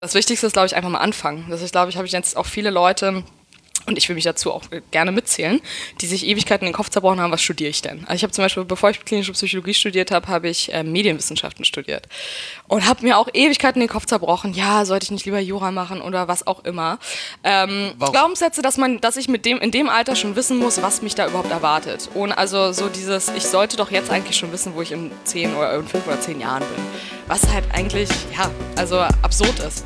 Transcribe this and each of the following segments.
Das Wichtigste ist, glaube ich, einfach mal anfangen. Das ist, glaube ich, habe ich jetzt auch viele Leute, und ich will mich dazu auch gerne mitzählen, die sich Ewigkeiten den Kopf zerbrochen haben, was studiere ich denn? Also ich habe zum Beispiel, bevor ich klinische Psychologie studiert habe, habe ich Medienwissenschaften studiert. Und habe mir auch Ewigkeiten den Kopf zerbrochen, ja, sollte ich nicht lieber Jura machen oder was auch immer. Glaubenssätze, dass ich in dem Alter schon wissen muss, was mich da überhaupt erwartet. Und also so dieses, ich sollte doch jetzt eigentlich schon wissen, wo ich in 10 oder in 5 oder 10 Jahren bin. Was halt eigentlich, ja, also absurd ist.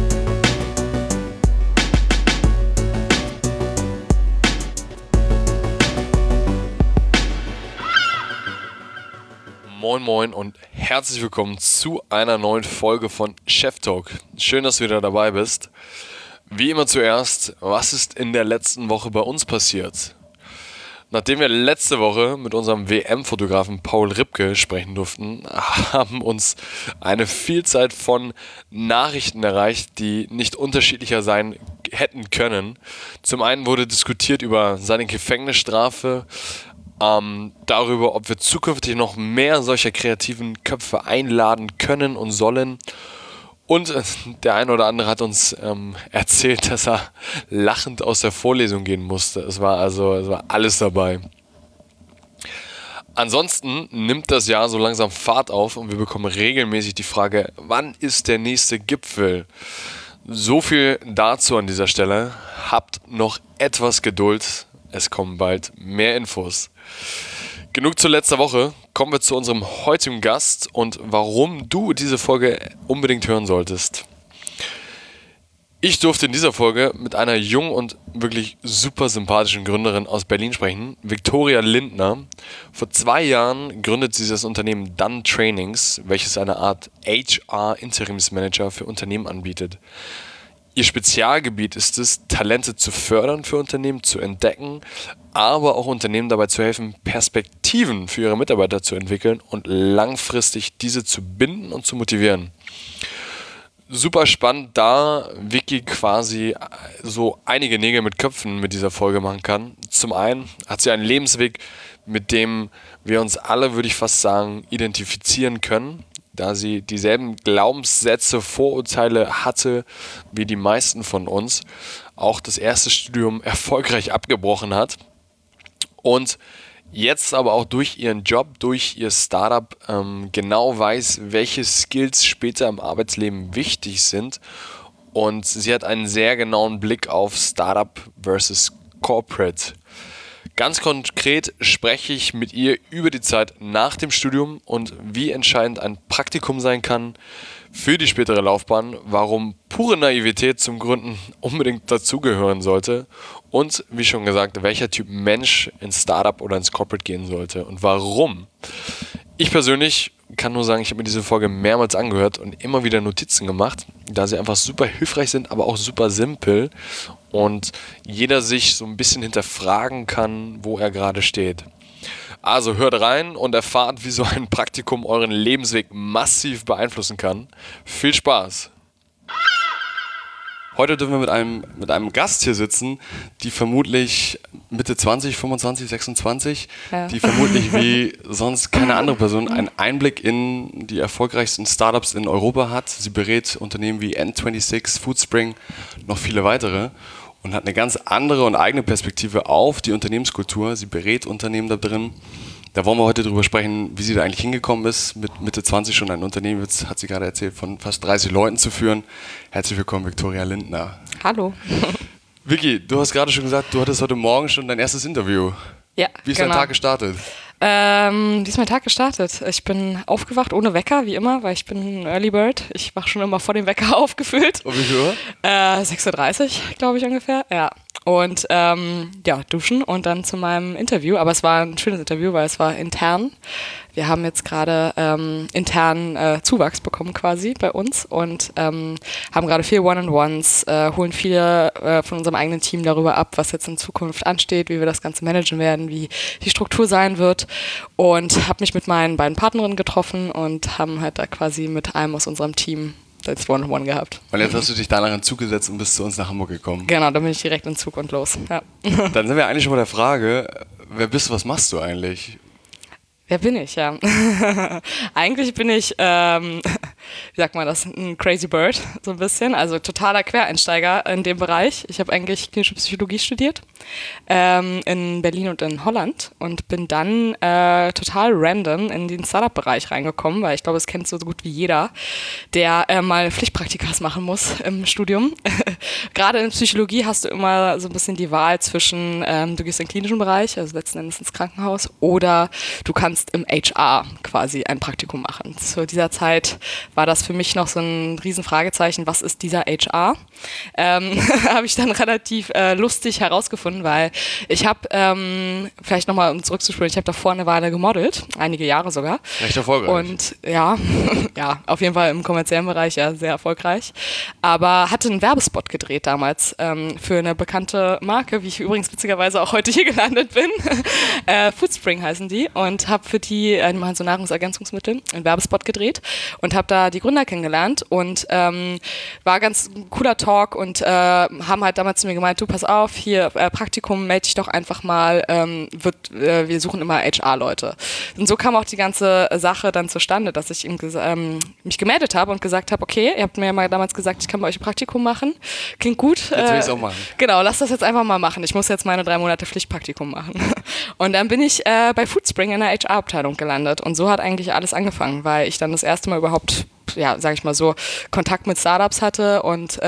Moin Moin und herzlich willkommen zu einer neuen Folge von Chef Talk. Schön, dass du wieder dabei bist. Wie immer zuerst, was ist in der letzten Woche bei uns passiert? Nachdem wir letzte Woche mit unserem WM-Fotografen Paul Ripke sprechen durften, haben uns eine Vielzahl von Nachrichten erreicht, die nicht unterschiedlicher sein hätten können. Zum einen wurde diskutiert über seine Gefängnisstrafe, darüber, ob wir zukünftig noch mehr solcher kreativen Köpfe einladen können und sollen. Und der eine oder andere hat uns erzählt, dass er lachend aus der Vorlesung gehen musste. Es war alles dabei. Ansonsten nimmt das Jahr so langsam Fahrt auf und wir bekommen regelmäßig die Frage, wann ist der nächste Gipfel? So viel dazu an dieser Stelle. Habt noch etwas Geduld. Es kommen bald mehr Infos. Genug zu letzter Woche. Kommen wir zu unserem heutigen Gast und warum du diese Folge unbedingt hören solltest. Ich durfte in dieser Folge mit einer jungen und wirklich super sympathischen Gründerin aus Berlin sprechen, Viktoria Lindner. Vor 2 Jahren gründet sie das Unternehmen Done Trainings, welches eine Art HR-Interimsmanager für Unternehmen anbietet. Ihr Spezialgebiet ist es, Talente zu fördern für Unternehmen, zu entdecken, aber auch Unternehmen dabei zu helfen, Perspektiven für ihre Mitarbeiter zu entwickeln und langfristig diese zu binden und zu motivieren. Super spannend, da Vicky quasi so einige Nägel mit Köpfen mit dieser Folge machen kann. Zum einen hat sie einen Lebensweg, mit dem wir uns alle, würde ich fast sagen, identifizieren können, da sie dieselben Glaubenssätze, Vorurteile hatte wie die meisten von uns, auch das erste Studium erfolgreich abgebrochen hat und jetzt aber auch durch ihren Job, durch ihr Startup genau weiß, welche Skills später im Arbeitsleben wichtig sind und sie hat einen sehr genauen Blick auf Startup versus Corporate. Ganz konkret spreche ich mit ihr über die Zeit nach dem Studium und wie entscheidend ein Praktikum sein kann für die spätere Laufbahn, warum pure Naivität zum Gründen unbedingt dazugehören sollte und, wie schon gesagt, welcher Typ Mensch ins Startup oder ins Corporate gehen sollte und warum. Ich persönlich kann nur sagen, ich habe mir diese Folge mehrmals angehört und immer wieder Notizen gemacht, da sie einfach super hilfreich sind, aber auch super simpel und jeder sich so ein bisschen hinterfragen kann, wo er gerade steht. Also hört rein und erfahrt, wie so ein Praktikum euren Lebensweg massiv beeinflussen kann. Viel Spaß! Heute dürfen wir mit einem Gast hier sitzen, die vermutlich Mitte 20, 25, 26, ja. Die vermutlich wie sonst keine andere Person einen Einblick in die erfolgreichsten Startups in Europa hat. Sie berät Unternehmen wie N26, Foodspring, noch viele weitere und hat eine ganz andere und eigene Perspektive auf die Unternehmenskultur. Sie berät Unternehmen da drin. Da wollen wir heute drüber sprechen, wie sie da eigentlich hingekommen ist, mit Mitte 20 schon ein Unternehmen, jetzt hat sie gerade erzählt, von fast 30 Leuten zu führen. Herzlich willkommen, Viktoria Lindner. Hallo. Vicky, du hast gerade schon gesagt, du hattest heute Morgen schon dein erstes Interview. Ja, Wie ist dein Tag gestartet? Wie ist mein Tag gestartet? Ich bin aufgewacht ohne Wecker, wie immer, weil ich bin ein Early Bird. Ich wache schon immer vor dem Wecker aufgefühlt. Um wie viel Uhr? 6:30 Uhr, glaube ich ungefähr, ja. Und duschen und dann zu meinem Interview. Aber es war ein schönes Interview, weil es war intern. Wir haben jetzt gerade intern Zuwachs bekommen quasi bei uns und haben gerade 4 One-on-Ones, holen viele von unserem eigenen Team darüber ab, was jetzt in Zukunft ansteht, wie wir das Ganze managen werden, wie die Struktur sein wird und habe mich mit meinen beiden Partnerinnen getroffen und haben halt da quasi mit einem aus unserem Team das One-on-One gehabt. Und jetzt hast du dich danach in Zug gesetzt und bist zu uns nach Hamburg gekommen. Genau, dann bin ich direkt in Zug und los. Ja. Dann sind wir eigentlich schon bei der Frage, wer bist du, was machst du eigentlich? Wer bin ich, ja? Eigentlich bin ich wie sagt man das, ein Crazy Bird, so ein bisschen. Also totaler Quereinsteiger in dem Bereich. Ich habe eigentlich klinische Psychologie studiert in Berlin und in Holland und bin dann total random in den Startup-Bereich reingekommen, weil ich glaube, es kennt so gut wie jeder, der mal Pflichtpraktikas machen muss im Studium. Gerade in Psychologie hast du immer so ein bisschen die Wahl zwischen, du gehst in den klinischen Bereich, also letzten Endes ins Krankenhaus, oder du kannst im HR quasi ein Praktikum machen. Zu dieser Zeit war das für mich noch so ein Riesenfragezeichen, was ist dieser HR? Habe ich dann relativ lustig herausgefunden, weil ich habe, vielleicht nochmal um zurückzuspulen, ich habe davor eine Weile gemodelt, einige Jahre sogar. Recht erfolgreich. Und ja, auf jeden Fall im kommerziellen Bereich ja sehr erfolgreich. Aber hatte einen Werbespot gedreht damals für eine bekannte Marke, wie ich übrigens witzigerweise auch heute hier gelandet bin. Foodspring heißen die und habe für die, machen so Nahrungsergänzungsmittel, einen Werbespot gedreht und habe da die Gründer kennengelernt und war ganz ein cooler Talk und haben halt damals zu mir gemeint, du pass auf, hier Praktikum, melde dich doch einfach mal, wir suchen immer HR-Leute. Und so kam auch die ganze Sache dann zustande, dass ich mich gemeldet habe und gesagt habe, okay, ihr habt mir ja mal damals gesagt, ich kann bei euch ein Praktikum machen, klingt gut. Jetzt will ich es auch machen. Genau, lass das jetzt einfach mal machen. Ich muss jetzt meine 3 Monate Pflichtpraktikum machen. Und dann bin ich bei Foodspring in der HR-Abteilung gelandet und so hat eigentlich alles angefangen, weil ich dann das erste Mal überhaupt, ja, sag ich mal so, Kontakt mit Startups hatte und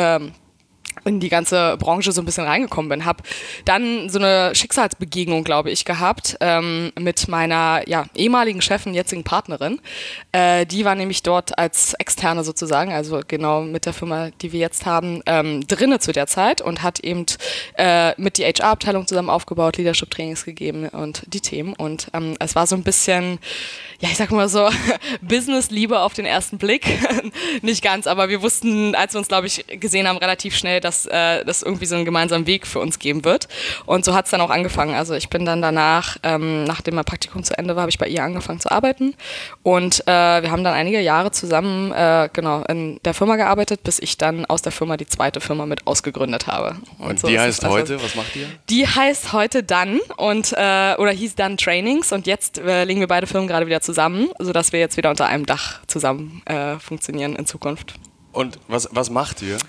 in die ganze Branche so ein bisschen reingekommen bin. Habe dann so eine Schicksalsbegegnung, glaube ich, gehabt mit meiner ehemaligen Chefin, jetzigen Partnerin. Die war nämlich dort als Externe sozusagen, also genau mit der Firma, die wir jetzt haben, drinne zu der Zeit und hat eben mit die HR-Abteilung zusammen aufgebaut, Leadership-Trainings gegeben und die Themen. Und es war so ein bisschen, ja, ich sag mal so, Business-Liebe auf den ersten Blick. Nicht ganz, aber wir wussten, als wir uns, glaube ich, gesehen haben, relativ schnell, dass das irgendwie so einen gemeinsamen Weg für uns geben wird. Und so hat es dann auch angefangen. Also ich bin dann danach, nachdem mein Praktikum zu Ende war, habe ich bei ihr angefangen zu arbeiten. Und wir haben dann einige Jahre zusammen in der Firma gearbeitet, bis ich dann aus der Firma die zweite Firma mit ausgegründet habe. Und so die heißt heute, was macht ihr? Die heißt heute Done oder hieß Done Trainings und jetzt legen wir beide Firmen gerade wieder zusammen, sodass wir jetzt wieder unter einem Dach zusammen funktionieren in Zukunft. Und was macht ihr?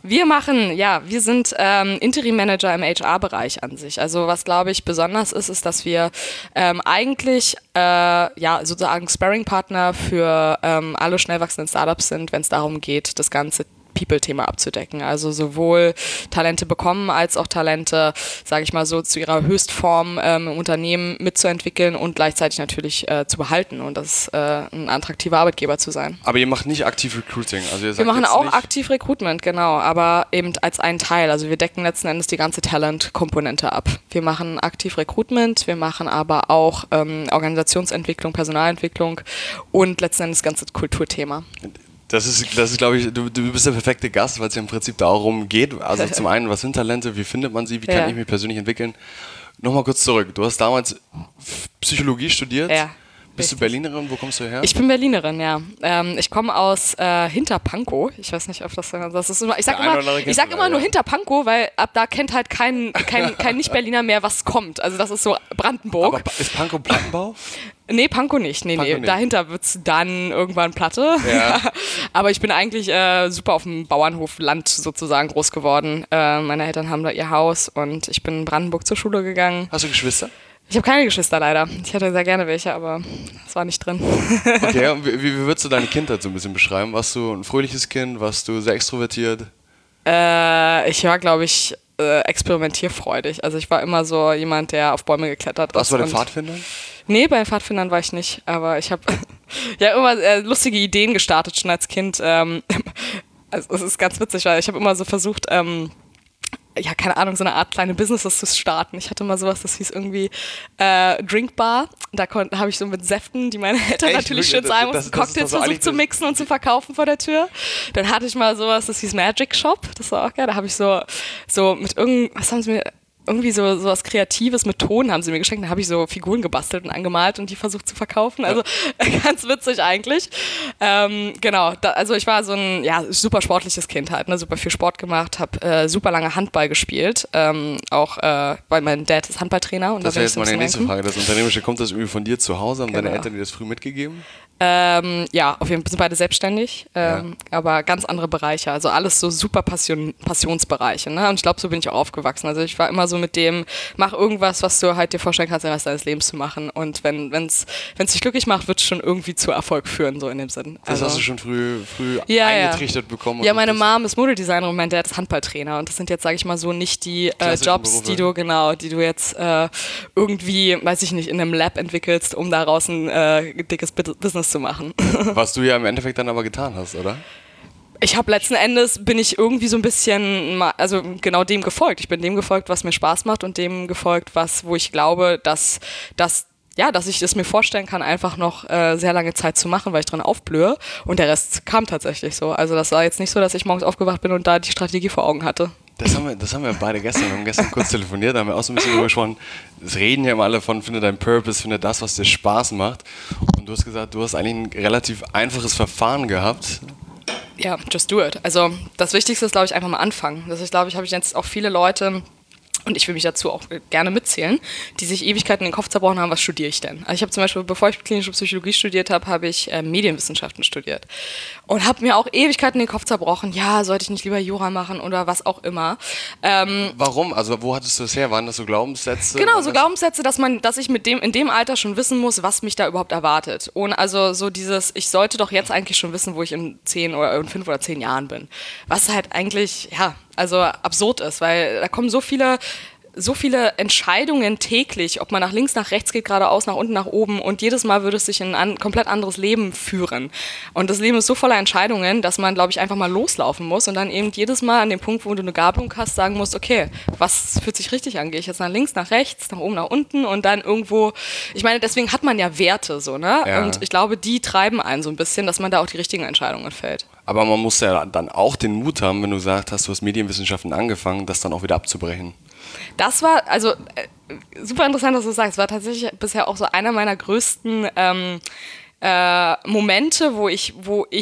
Wir sind Interim-Manager im HR-Bereich an sich. Also was, glaube ich, besonders ist, dass wir eigentlich sozusagen Sparring-Partner für alle schnell wachsenden Startups sind, wenn es darum geht, das ganze People-Thema abzudecken. Also sowohl Talente bekommen als auch Talente, sage ich mal so, zu ihrer Höchstform im Unternehmen mitzuentwickeln und gleichzeitig natürlich zu behalten und das ein attraktiver Arbeitgeber zu sein. Aber ihr macht nicht aktiv Recruiting? Also ihr sagt wir machen jetzt auch nicht aktiv Recruitment, genau, aber eben als einen Teil. Also wir decken letzten Endes die ganze Talent-Komponente ab. Wir machen aktiv Recruitment, wir machen aber auch Organisationsentwicklung, Personalentwicklung und letzten Endes das ganze Kulturthema. Das ist, glaube ich, du bist der perfekte Gast, weil es ja im Prinzip darum geht. Also zum einen, was sind Talente, wie findet man sie, wie kann ich mich persönlich entwickeln? Nochmal kurz zurück. Du hast damals Psychologie studiert. Ja. Bist du Berlinerin? Wo kommst du her? Ich bin Berlinerin, ja. Ich komme aus Hinterpankow. Ich weiß nicht, ob das ist. Ich sag immer nur Hinterpankow, weil ab da kennt halt kein Nicht-Berliner mehr, was kommt. Also das ist so Brandenburg. Aber ist Pankow Plattenbau? Nee, Pankow nicht. Nee. Dahinter wird es dann irgendwann Platte. Ja. Aber ich bin eigentlich super auf dem Bauernhof Land sozusagen groß geworden. Meine Eltern haben da ihr Haus und ich bin in Brandenburg zur Schule gegangen. Hast du Geschwister? Ich habe keine Geschwister leider. Ich hätte sehr gerne welche, aber es war nicht drin. Okay, und wie würdest du deine Kindheit so ein bisschen beschreiben? Warst du ein fröhliches Kind? Warst du sehr extrovertiert? Ich war, glaube ich, experimentierfreudig. Also ich war immer so jemand, der auf Bäume geklettert ist. Warst du bei den Pfadfindern? Nee, bei den Pfadfindern war ich nicht. Aber ich habe ja immer lustige Ideen gestartet schon als Kind. Also es ist ganz witzig, weil ich habe immer so versucht, keine Ahnung, so eine Art kleine Businesses zu starten. Ich hatte mal sowas, das hieß irgendwie Drinkbar. Da habe ich so mit Säften, die meine Eltern natürlich schön zahlen mussten, Cocktails versucht zu mixen und zu verkaufen vor der Tür. Dann hatte ich mal sowas, das hieß Magic Shop. Das war auch geil. Da habe ich so mit was haben sie mir irgendwie so was Kreatives mit Ton haben sie mir geschenkt. Da habe ich so Figuren gebastelt und angemalt und die versucht zu verkaufen. Also ganz witzig eigentlich. Genau, also ich war so ein super sportliches Kind halt, ne? Super viel Sport gemacht, habe super lange Handball gespielt. Weil mein Dad ist Handballtrainer. Und das wäre jetzt so meine nächste Frage. Das Unternehmerische, kommt das irgendwie von dir zu Hause? Haben deine Eltern dir das früh mitgegeben? Ja, auf jeden Fall sind beide selbstständig, aber ganz andere Bereiche, also alles so super Passionsbereiche, ne? Und ich glaube, so bin ich auch aufgewachsen. Also ich war immer so mit dem, mach irgendwas, was du halt dir vorstellen kannst, den Rest deines Lebens zu machen. Und wenn es dich glücklich macht, wird es schon irgendwie zu Erfolg führen, so in dem Sinn. Das hast du schon früh eingetrichtert bekommen? Ja, meine Mom ist Modedesignerin und mein Dad ist Handballtrainer. Und das sind jetzt, sage ich mal so, nicht die Jobs, Berufe, die du jetzt irgendwie, weiß ich nicht, in einem Lab entwickelst, um daraus ein dickes Business zu machen. Was du ja im Endeffekt dann aber getan hast, oder? Ich habe letzten Endes, bin ich irgendwie so ein bisschen, also genau dem gefolgt. Ich bin dem gefolgt, was mir Spaß macht und dem gefolgt, wo ich glaube, dass ich es mir vorstellen kann, einfach noch sehr lange Zeit zu machen, weil ich dran aufblühe. Und der Rest kam tatsächlich so. Also das war jetzt nicht so, dass ich morgens aufgewacht bin und da die Strategie vor Augen hatte. Das haben wir beide gestern. Wir haben gestern kurz telefoniert, da haben wir auch so ein bisschen drüber gesprochen. Es reden ja immer alle von, finde deinen Purpose, finde das, was dir Spaß macht. Und du hast gesagt, du hast eigentlich ein relativ einfaches Verfahren gehabt. Ja, just do it. Also das Wichtigste ist, glaube ich, einfach mal anfangen. Das ist, glaube ich, habe ich jetzt auch viele Leute, und ich will mich dazu auch gerne mitzählen, die sich Ewigkeiten in den Kopf zerbrochen haben, was studiere ich denn? Also ich habe zum Beispiel, bevor ich klinische Psychologie studiert habe, habe ich Medienwissenschaften studiert und habe mir auch Ewigkeiten in den Kopf zerbrochen, ja, sollte ich nicht lieber Jura machen oder was auch immer. Warum? Also wo hattest du das her? Waren das so Glaubenssätze? Genau, so Glaubenssätze, dass ich in dem Alter schon wissen muss, was mich da überhaupt erwartet. Und also so dieses, ich sollte doch jetzt eigentlich schon wissen, wo ich in 10 oder in 5 oder 10 Jahren bin. Was halt eigentlich, also absurd ist, weil da kommen so viele Entscheidungen täglich, ob man nach links, nach rechts geht, geradeaus, nach unten, nach oben, und jedes Mal würde es sich in ein komplett anderes Leben führen. Und das Leben ist so voller Entscheidungen, dass man, glaube ich, einfach mal loslaufen muss und dann eben jedes Mal an dem Punkt, wo du eine Gabelung hast, sagen musst, okay, was fühlt sich richtig an? Gehe ich jetzt nach links, nach rechts, nach oben, nach unten und dann irgendwo, ich meine, deswegen hat man ja Werte, so, ne? Ja. Und ich glaube, die treiben einen so ein bisschen, dass man da auch die richtigen Entscheidungen fällt. Aber man muss ja dann auch den Mut haben, wenn du sagst, du hast Medienwissenschaften angefangen, das dann auch wieder abzubrechen. Das war, also super interessant, dass du sagst, war tatsächlich bisher auch so einer meiner größten Momente, wo ich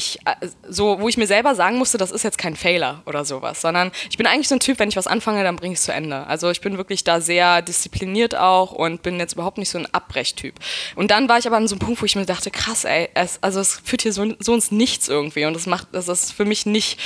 mir selber sagen musste, das ist jetzt kein Fehler oder sowas, sondern ich bin eigentlich so ein Typ, wenn ich was anfange, dann bringe ich es zu Ende. Also ich bin wirklich da sehr diszipliniert auch und bin jetzt überhaupt nicht so ein Abbrechtyp. Und dann war ich aber an so einem Punkt, wo ich mir dachte, krass, ey, es führt hier so ins Nichts irgendwie und das ist für mich nicht,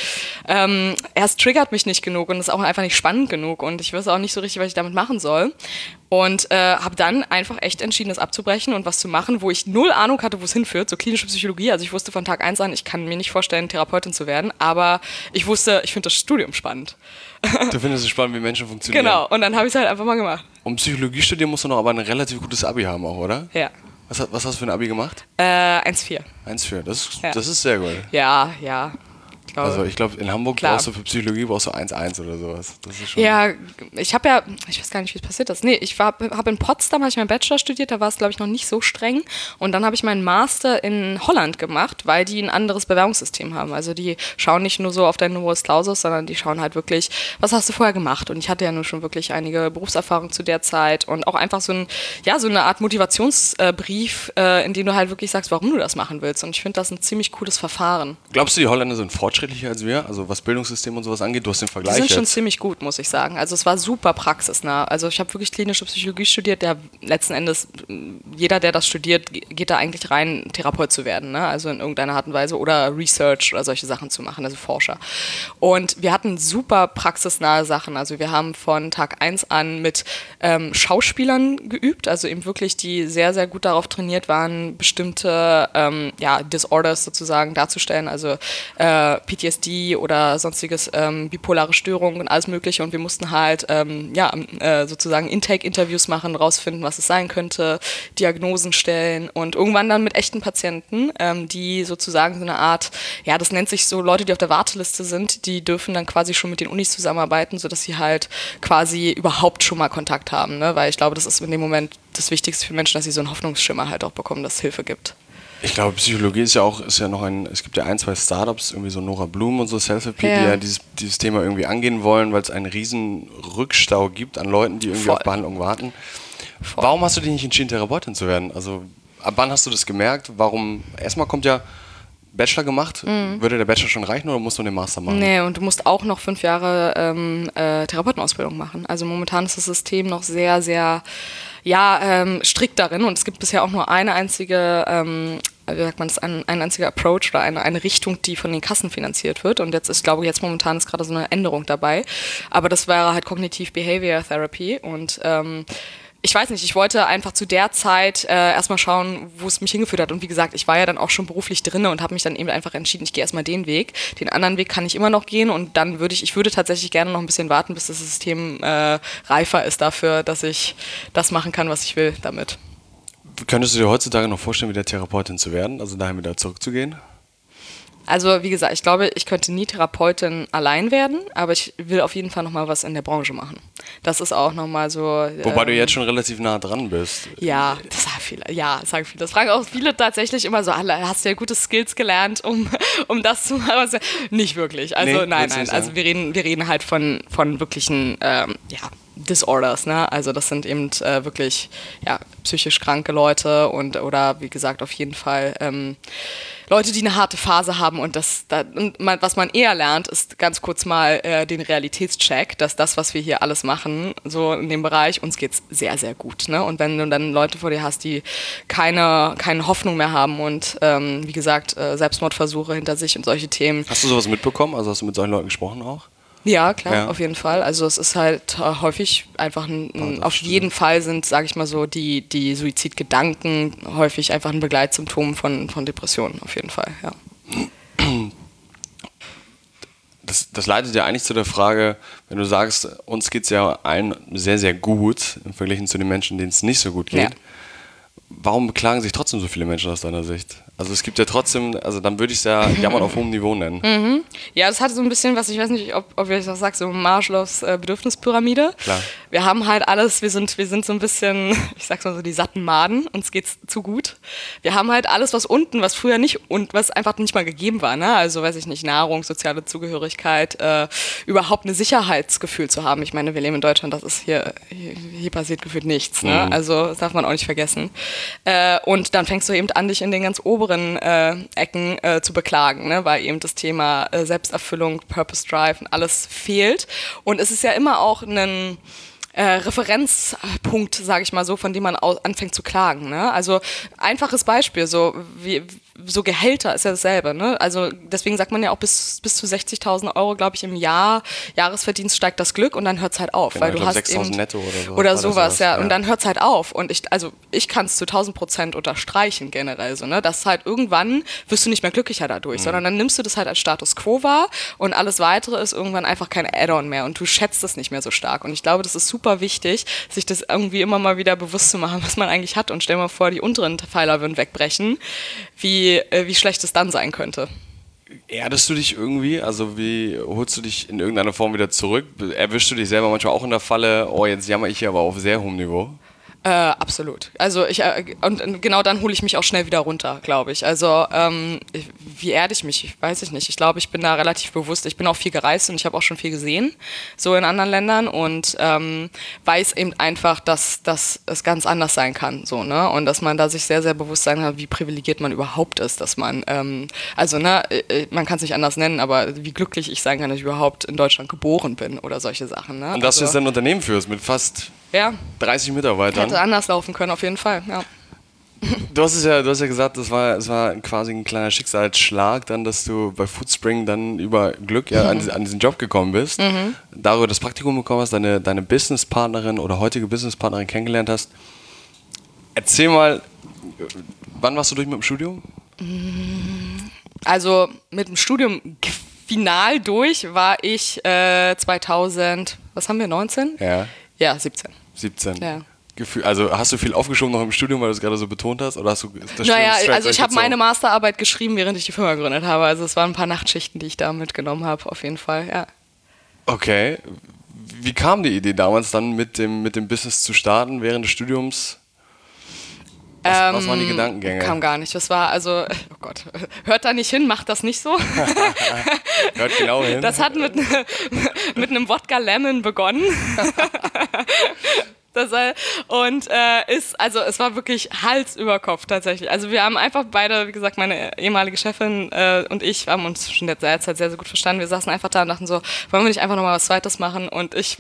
es triggert mich nicht genug und ist auch einfach nicht spannend genug und ich weiß auch nicht so richtig, was ich damit machen soll. Und habe dann einfach echt entschieden, das abzubrechen und was zu machen, wo ich null Ahnung hatte, wo es hinführt, so klinische Psychologie. Also ich wusste von Tag 1 an, ich kann mir nicht vorstellen, Therapeutin zu werden, aber ich wusste, ich finde das Studium spannend. Du findest es spannend, wie Menschen funktionieren. Genau, und dann habe ich es halt einfach mal gemacht. Um Psychologie studieren musst du noch aber ein relativ gutes Abi haben auch, oder? Ja. Was hast du für ein Abi gemacht? 1,4. 1,4, das ist sehr gut. Ja. Also ich glaube, in Hamburg brauchst du für Psychologie 1,1 oder sowas. Das ist schon ja, ich weiß gar nicht, wie es passiert ist. Nee, ich habe in Potsdam, meinen Bachelor studiert, da war es, glaube ich, noch nicht so streng. Und dann habe ich meinen Master in Holland gemacht, weil die ein anderes Bewerbungssystem haben. Also die schauen nicht nur so auf deinen Numerus Clausus, sondern die schauen halt wirklich, was hast du vorher gemacht? Und ich hatte ja nur schon wirklich einige Berufserfahrung zu der Zeit und auch einfach so eine Art Motivationsbrief, in dem du halt wirklich sagst, warum du das machen willst. Und ich finde das ein ziemlich cooles Verfahren. Glaubst du, die Holländer sind fortschrittlicher als wir? Also was Bildungssystem und sowas angeht, du hast den Vergleich. Die sind jetzt schon ziemlich gut, muss ich sagen. Also es war super praxisnah. Also ich habe wirklich klinische Psychologie studiert, der letzten Endes, jeder, der das studiert, geht da eigentlich rein, Therapeut zu werden, ne? Also in irgendeiner Art und Weise oder Research oder solche Sachen zu machen, also Forscher. Und wir hatten super praxisnahe Sachen. Also wir haben von Tag 1 an mit Schauspielern geübt, also eben wirklich, die sehr, sehr gut darauf trainiert waren, bestimmte Disorders sozusagen darzustellen, also PTSD oder sonstiges, bipolare Störungen und alles mögliche, und wir mussten halt sozusagen Intake-Interviews machen, rausfinden, was es sein könnte, Diagnosen stellen und irgendwann dann mit echten Patienten, die sozusagen so eine Art, ja, das nennt sich so, Leute, die auf der Warteliste sind, die dürfen dann quasi schon mit den Unis zusammenarbeiten, sodass sie halt quasi überhaupt schon mal Kontakt haben, ne? Weil ich glaube, das ist in dem Moment das Wichtigste für Menschen, dass sie so einen Hoffnungsschimmer halt auch bekommen, dass es Hilfe gibt. Ich glaube, Psychologie ist ja noch es gibt ja ein, zwei Startups, irgendwie so Nora Blum und so Self-Help, die ja dieses Thema irgendwie angehen wollen, weil es einen riesen Rückstau gibt an Leuten, die irgendwie auf Behandlung warten. Warum hast du dich nicht entschieden, Therapeutin zu werden? Also ab wann hast du das gemerkt? Warum? Erstmal kommt ja Bachelor gemacht. Würde der Bachelor schon reichen oder musst du den Master machen? Nee, und du musst auch noch 5 Jahre Therapeutenausbildung machen. Also momentan ist das System noch sehr, sehr strikt darin und es gibt bisher auch nur eine einzige, wie sagt man das, ein einziger Approach oder eine Richtung, die von den Kassen finanziert wird. Und jetzt momentan ist gerade so eine Änderung dabei. Aber das wäre halt Cognitive Behavior Therapy und ich weiß nicht, ich wollte einfach zu der Zeit erstmal schauen, wo es mich hingeführt hat. Und wie gesagt, ich war ja dann auch schon beruflich drin und habe mich dann eben einfach entschieden, ich gehe erstmal den Weg. Den anderen Weg kann ich immer noch gehen und dann würde ich tatsächlich gerne noch ein bisschen warten, bis das System reifer ist dafür, dass ich das machen kann, was ich will damit. Könntest du dir heutzutage noch vorstellen, wieder Therapeutin zu werden, also dahin wieder zurückzugehen? Also wie gesagt, ich glaube, ich könnte nie Therapeutin allein werden, aber ich will auf jeden Fall nochmal was in der Branche machen. Das ist auch nochmal so... Wobei du jetzt schon relativ nah dran bist. Ja, das sagen viele. Das fragen auch viele tatsächlich immer so, hast du ja gute Skills gelernt, um das zu machen? Nicht wirklich. Also nein. Also wir reden halt von wirklichen, Disorders, ne? Also das sind eben wirklich psychisch kranke Leute oder wie gesagt auf jeden Fall Leute, die eine harte Phase haben und was man eher lernt, ist ganz kurz mal den Realitätscheck, dass das, was wir hier alles machen, so in dem Bereich, uns geht's sehr, sehr gut, ne? Und wenn du dann Leute vor dir hast, die keine Hoffnung mehr haben und wie gesagt Selbstmordversuche hinter sich und solche Themen. Hast du sowas mitbekommen? Also hast du mit solchen Leuten gesprochen auch? Ja, klar, auf jeden Fall. Also es ist halt häufig einfach auf jeden Fall sind, sage ich mal so, die Suizidgedanken häufig einfach ein Begleitsymptom von Depressionen, auf jeden Fall, ja. Das leitet ja eigentlich zu der Frage, wenn du sagst, uns geht es ja allen sehr, sehr gut im Vergleich zu den Menschen, denen es nicht so gut geht. Ja. Warum beklagen sich trotzdem so viele Menschen aus deiner Sicht? Also es gibt ja trotzdem, also dann würde ich es ja Jammern auf hohem Niveau nennen. Mhm. Ja, das hat so ein bisschen was, ich weiß nicht, ob ich das sage, so Maslows Bedürfnispyramide. Klar. Wir haben halt alles, wir sind so ein bisschen, ich sag's mal so, die satten Maden, uns geht's zu gut. Wir haben halt alles, was unten, was früher nicht und was einfach nicht mal gegeben war, ne? Also weiß ich nicht, Nahrung, soziale Zugehörigkeit, überhaupt ein Sicherheitsgefühl zu haben. Ich meine, wir leben in Deutschland, das ist hier passiert gefühlt nichts, ne? Also das darf man auch nicht vergessen. Und dann fängst du eben an, dich in den ganz oberen Ecken zu beklagen, ne? Weil eben das Thema Selbsterfüllung, Purpose Drive und alles fehlt. Und es ist ja immer auch ein Referenzpunkt, sage ich mal so, von dem man anfängt zu klagen. Ne? Also einfaches Beispiel, so Gehälter ist ja dasselbe. Ne? Also deswegen sagt man ja auch bis zu 60.000 Euro, glaube ich, im Jahr Jahresverdienst steigt das Glück und dann hört es halt auf. Genau, weil du hast 6.000 netto oder so. Oder sowas, ja. Und dann hört es halt auf. Und ich kann es zu 1.000% unterstreichen generell. So, ne? Dass halt irgendwann wirst du nicht mehr glücklicher dadurch, sondern dann nimmst du das halt als Status Quo wahr und alles Weitere ist irgendwann einfach kein Add-on mehr und du schätzt es nicht mehr so stark. Und ich glaube, das ist super wichtig, sich das irgendwie immer mal wieder bewusst zu machen, was man eigentlich hat. Und stell mal vor, die unteren Pfeiler würden wegbrechen, wie schlecht es dann sein könnte. Erdest du dich irgendwie? Also wie holst du dich in irgendeiner Form wieder zurück? Erwischst du dich selber manchmal auch in der Falle, oh, jetzt jammer ich hier aber auf sehr hohem Niveau? Absolut. Also und genau dann hole ich mich auch schnell wieder runter, glaube ich. Also wie erde ich mich? Weiß ich nicht. Ich glaube, ich bin da relativ bewusst. Ich bin auch viel gereist und ich habe auch schon viel gesehen, so in anderen Ländern und weiß eben einfach, dass es ganz anders sein kann, so, ne? Und dass man da sich sehr, sehr bewusst sein kann, wie privilegiert man überhaupt ist, dass man, man kann es nicht anders nennen, aber wie glücklich ich sein kann, dass ich überhaupt in Deutschland geboren bin oder solche Sachen, ne? Und dass du jetzt ein Unternehmen führst mit fast 30 Mitarbeitern. Hätte anders laufen können, auf jeden Fall, ja. Du hast ja gesagt, es war quasi ein kleiner Schicksalsschlag, dann, dass du bei Foodspring dann über Glück an diesen Job gekommen bist, darüber das Praktikum bekommen hast, deine Businesspartnerin oder heutige Businesspartnerin kennengelernt hast. Erzähl mal, wann warst du durch mit dem Studium? Also mit dem Studium final durch war ich 2000, was haben wir, 19? Ja. Ja, 17. 17. Ja. Also hast du viel aufgeschoben noch im Studium, weil du es gerade so betont hast? Oder hast du das also ich habe meine Masterarbeit geschrieben, während ich die Firma gegründet habe. Also es waren ein paar Nachtschichten, die ich da mitgenommen habe, auf jeden Fall, ja. Okay. Wie kam die Idee damals dann mit dem Business zu starten während des Studiums? Was waren die Gedankengänge? Kam gar nicht. Das war also, oh Gott, hört da nicht hin, macht das nicht so. Hört genau hin. Das hat mit einem Wodka Lemon begonnen. Es war wirklich Hals über Kopf tatsächlich. Also wir haben einfach beide, wie gesagt, meine ehemalige Chefin und ich haben uns schon in der Zeit sehr, sehr gut verstanden. Wir saßen einfach da und dachten so, wollen wir nicht einfach nochmal was Zweites machen? Und und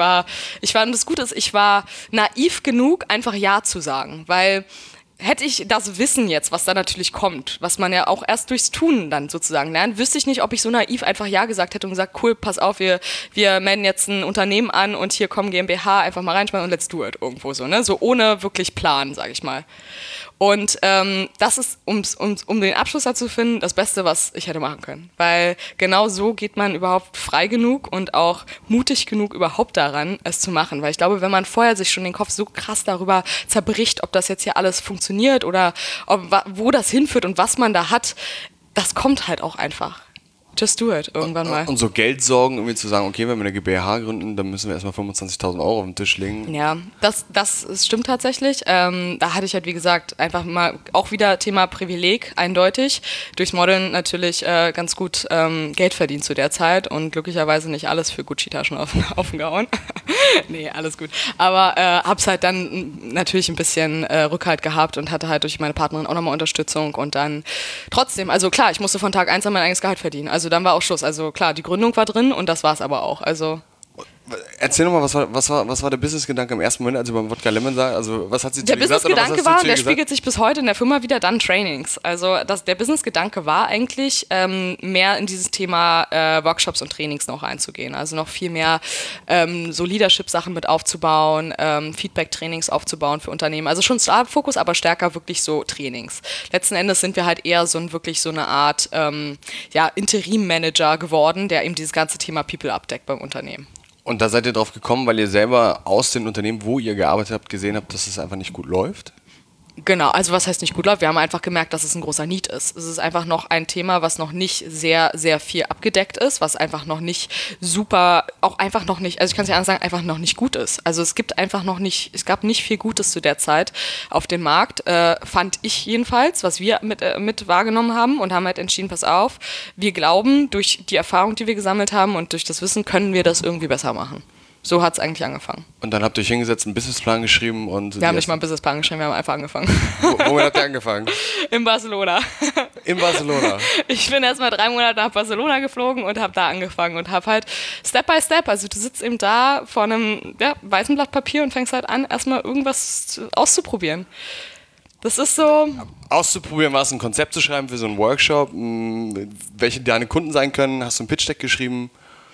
das Gute ist, ich war naiv genug, einfach Ja zu sagen, weil hätte ich das Wissen jetzt, was da natürlich kommt, was man ja auch erst durchs Tun dann sozusagen lernt, wüsste ich nicht, ob ich so naiv einfach Ja gesagt hätte und gesagt, cool, pass auf, wir melden jetzt ein Unternehmen an und hier kommen GmbH, einfach mal reinschmeißen und let's do it irgendwo so, ne? So ohne wirklich Plan, sag ich mal. Und das ist, um den Abschluss dazu zu finden, das Beste, was ich hätte machen können. Weil genau so geht man überhaupt frei genug und auch mutig genug überhaupt daran, es zu machen. Weil ich glaube, wenn man vorher sich schon den Kopf so krass darüber zerbricht, ob das jetzt hier alles funktioniert oder wo das hinführt und was man da hat, das kommt halt auch einfach. Just do it, irgendwann mal. Und so Geldsorgen, irgendwie zu sagen, okay, wenn wir eine GmbH gründen, dann müssen wir erstmal 25.000 Euro auf den Tisch legen. Ja, das stimmt tatsächlich. Da hatte ich halt, wie gesagt, einfach mal auch wieder Thema Privileg, eindeutig. Durchs Modeln natürlich ganz gut Geld verdient zu der Zeit und glücklicherweise nicht alles für Gucci-Taschen aufgehauen. Nee, alles gut. Aber hab's halt dann natürlich ein bisschen Rückhalt gehabt und hatte halt durch meine Partnerin auch nochmal Unterstützung und dann trotzdem, also klar, ich musste von Tag 1 an mein eigenes Gehalt verdienen. Also dann war auch Schluss. Also klar, die Gründung war drin und das war's aber auch. Also Erzähl nochmal, was war der Businessgedanke im ersten Moment, als du beim Wodka Lemon sagst? Also was hat sie zu dir gesagt? Der Businessgedanke war, der spiegelt sich bis heute in der Firma wieder, dann Trainings. Also der Businessgedanke war eigentlich, mehr in dieses Thema Workshops und Trainings noch einzugehen. Also noch viel mehr so Leadership-Sachen mit aufzubauen, Feedback-Trainings aufzubauen für Unternehmen. Also schon Startup-Fokus, aber stärker wirklich so Trainings. Letzten Endes sind wir halt eher wirklich so eine Art Interim-Manager geworden, der eben dieses ganze Thema People abdeckt beim Unternehmen. Und da seid ihr drauf gekommen, weil ihr selber aus den Unternehmen, wo ihr gearbeitet habt, gesehen habt, dass es einfach nicht gut läuft? Genau, also was heißt nicht gut läuft? Wir haben einfach gemerkt, dass es ein großer Need ist. Es ist einfach noch ein Thema, was noch nicht sehr, sehr viel abgedeckt ist, was einfach noch nicht super, auch einfach noch nicht, also ich kann es ja anders sagen, einfach noch nicht gut ist. Also es gab nicht viel Gutes zu der Zeit auf dem Markt, fand ich jedenfalls, was wir mit wahrgenommen haben und haben halt entschieden, pass auf, wir glauben, durch die Erfahrung, die wir gesammelt haben und durch das Wissen können wir das irgendwie besser machen. So hat es eigentlich angefangen. Und dann habt ihr euch hingesetzt, einen Businessplan geschrieben und... Wir haben nicht mal einen Businessplan geschrieben, wir haben einfach angefangen. Womit habt ihr angefangen? In Barcelona. In Barcelona? Ich bin erst mal 3 Monate nach Barcelona geflogen und habe da angefangen und habe halt Step by Step, also du sitzt eben da vor einem weißen Blatt Papier und fängst halt an, erstmal irgendwas auszuprobieren. Das ist so... Auszuprobieren, war es ein Konzept zu schreiben für so einen Workshop, welche deine Kunden sein können? Hast du ein Pitch-Deck geschrieben?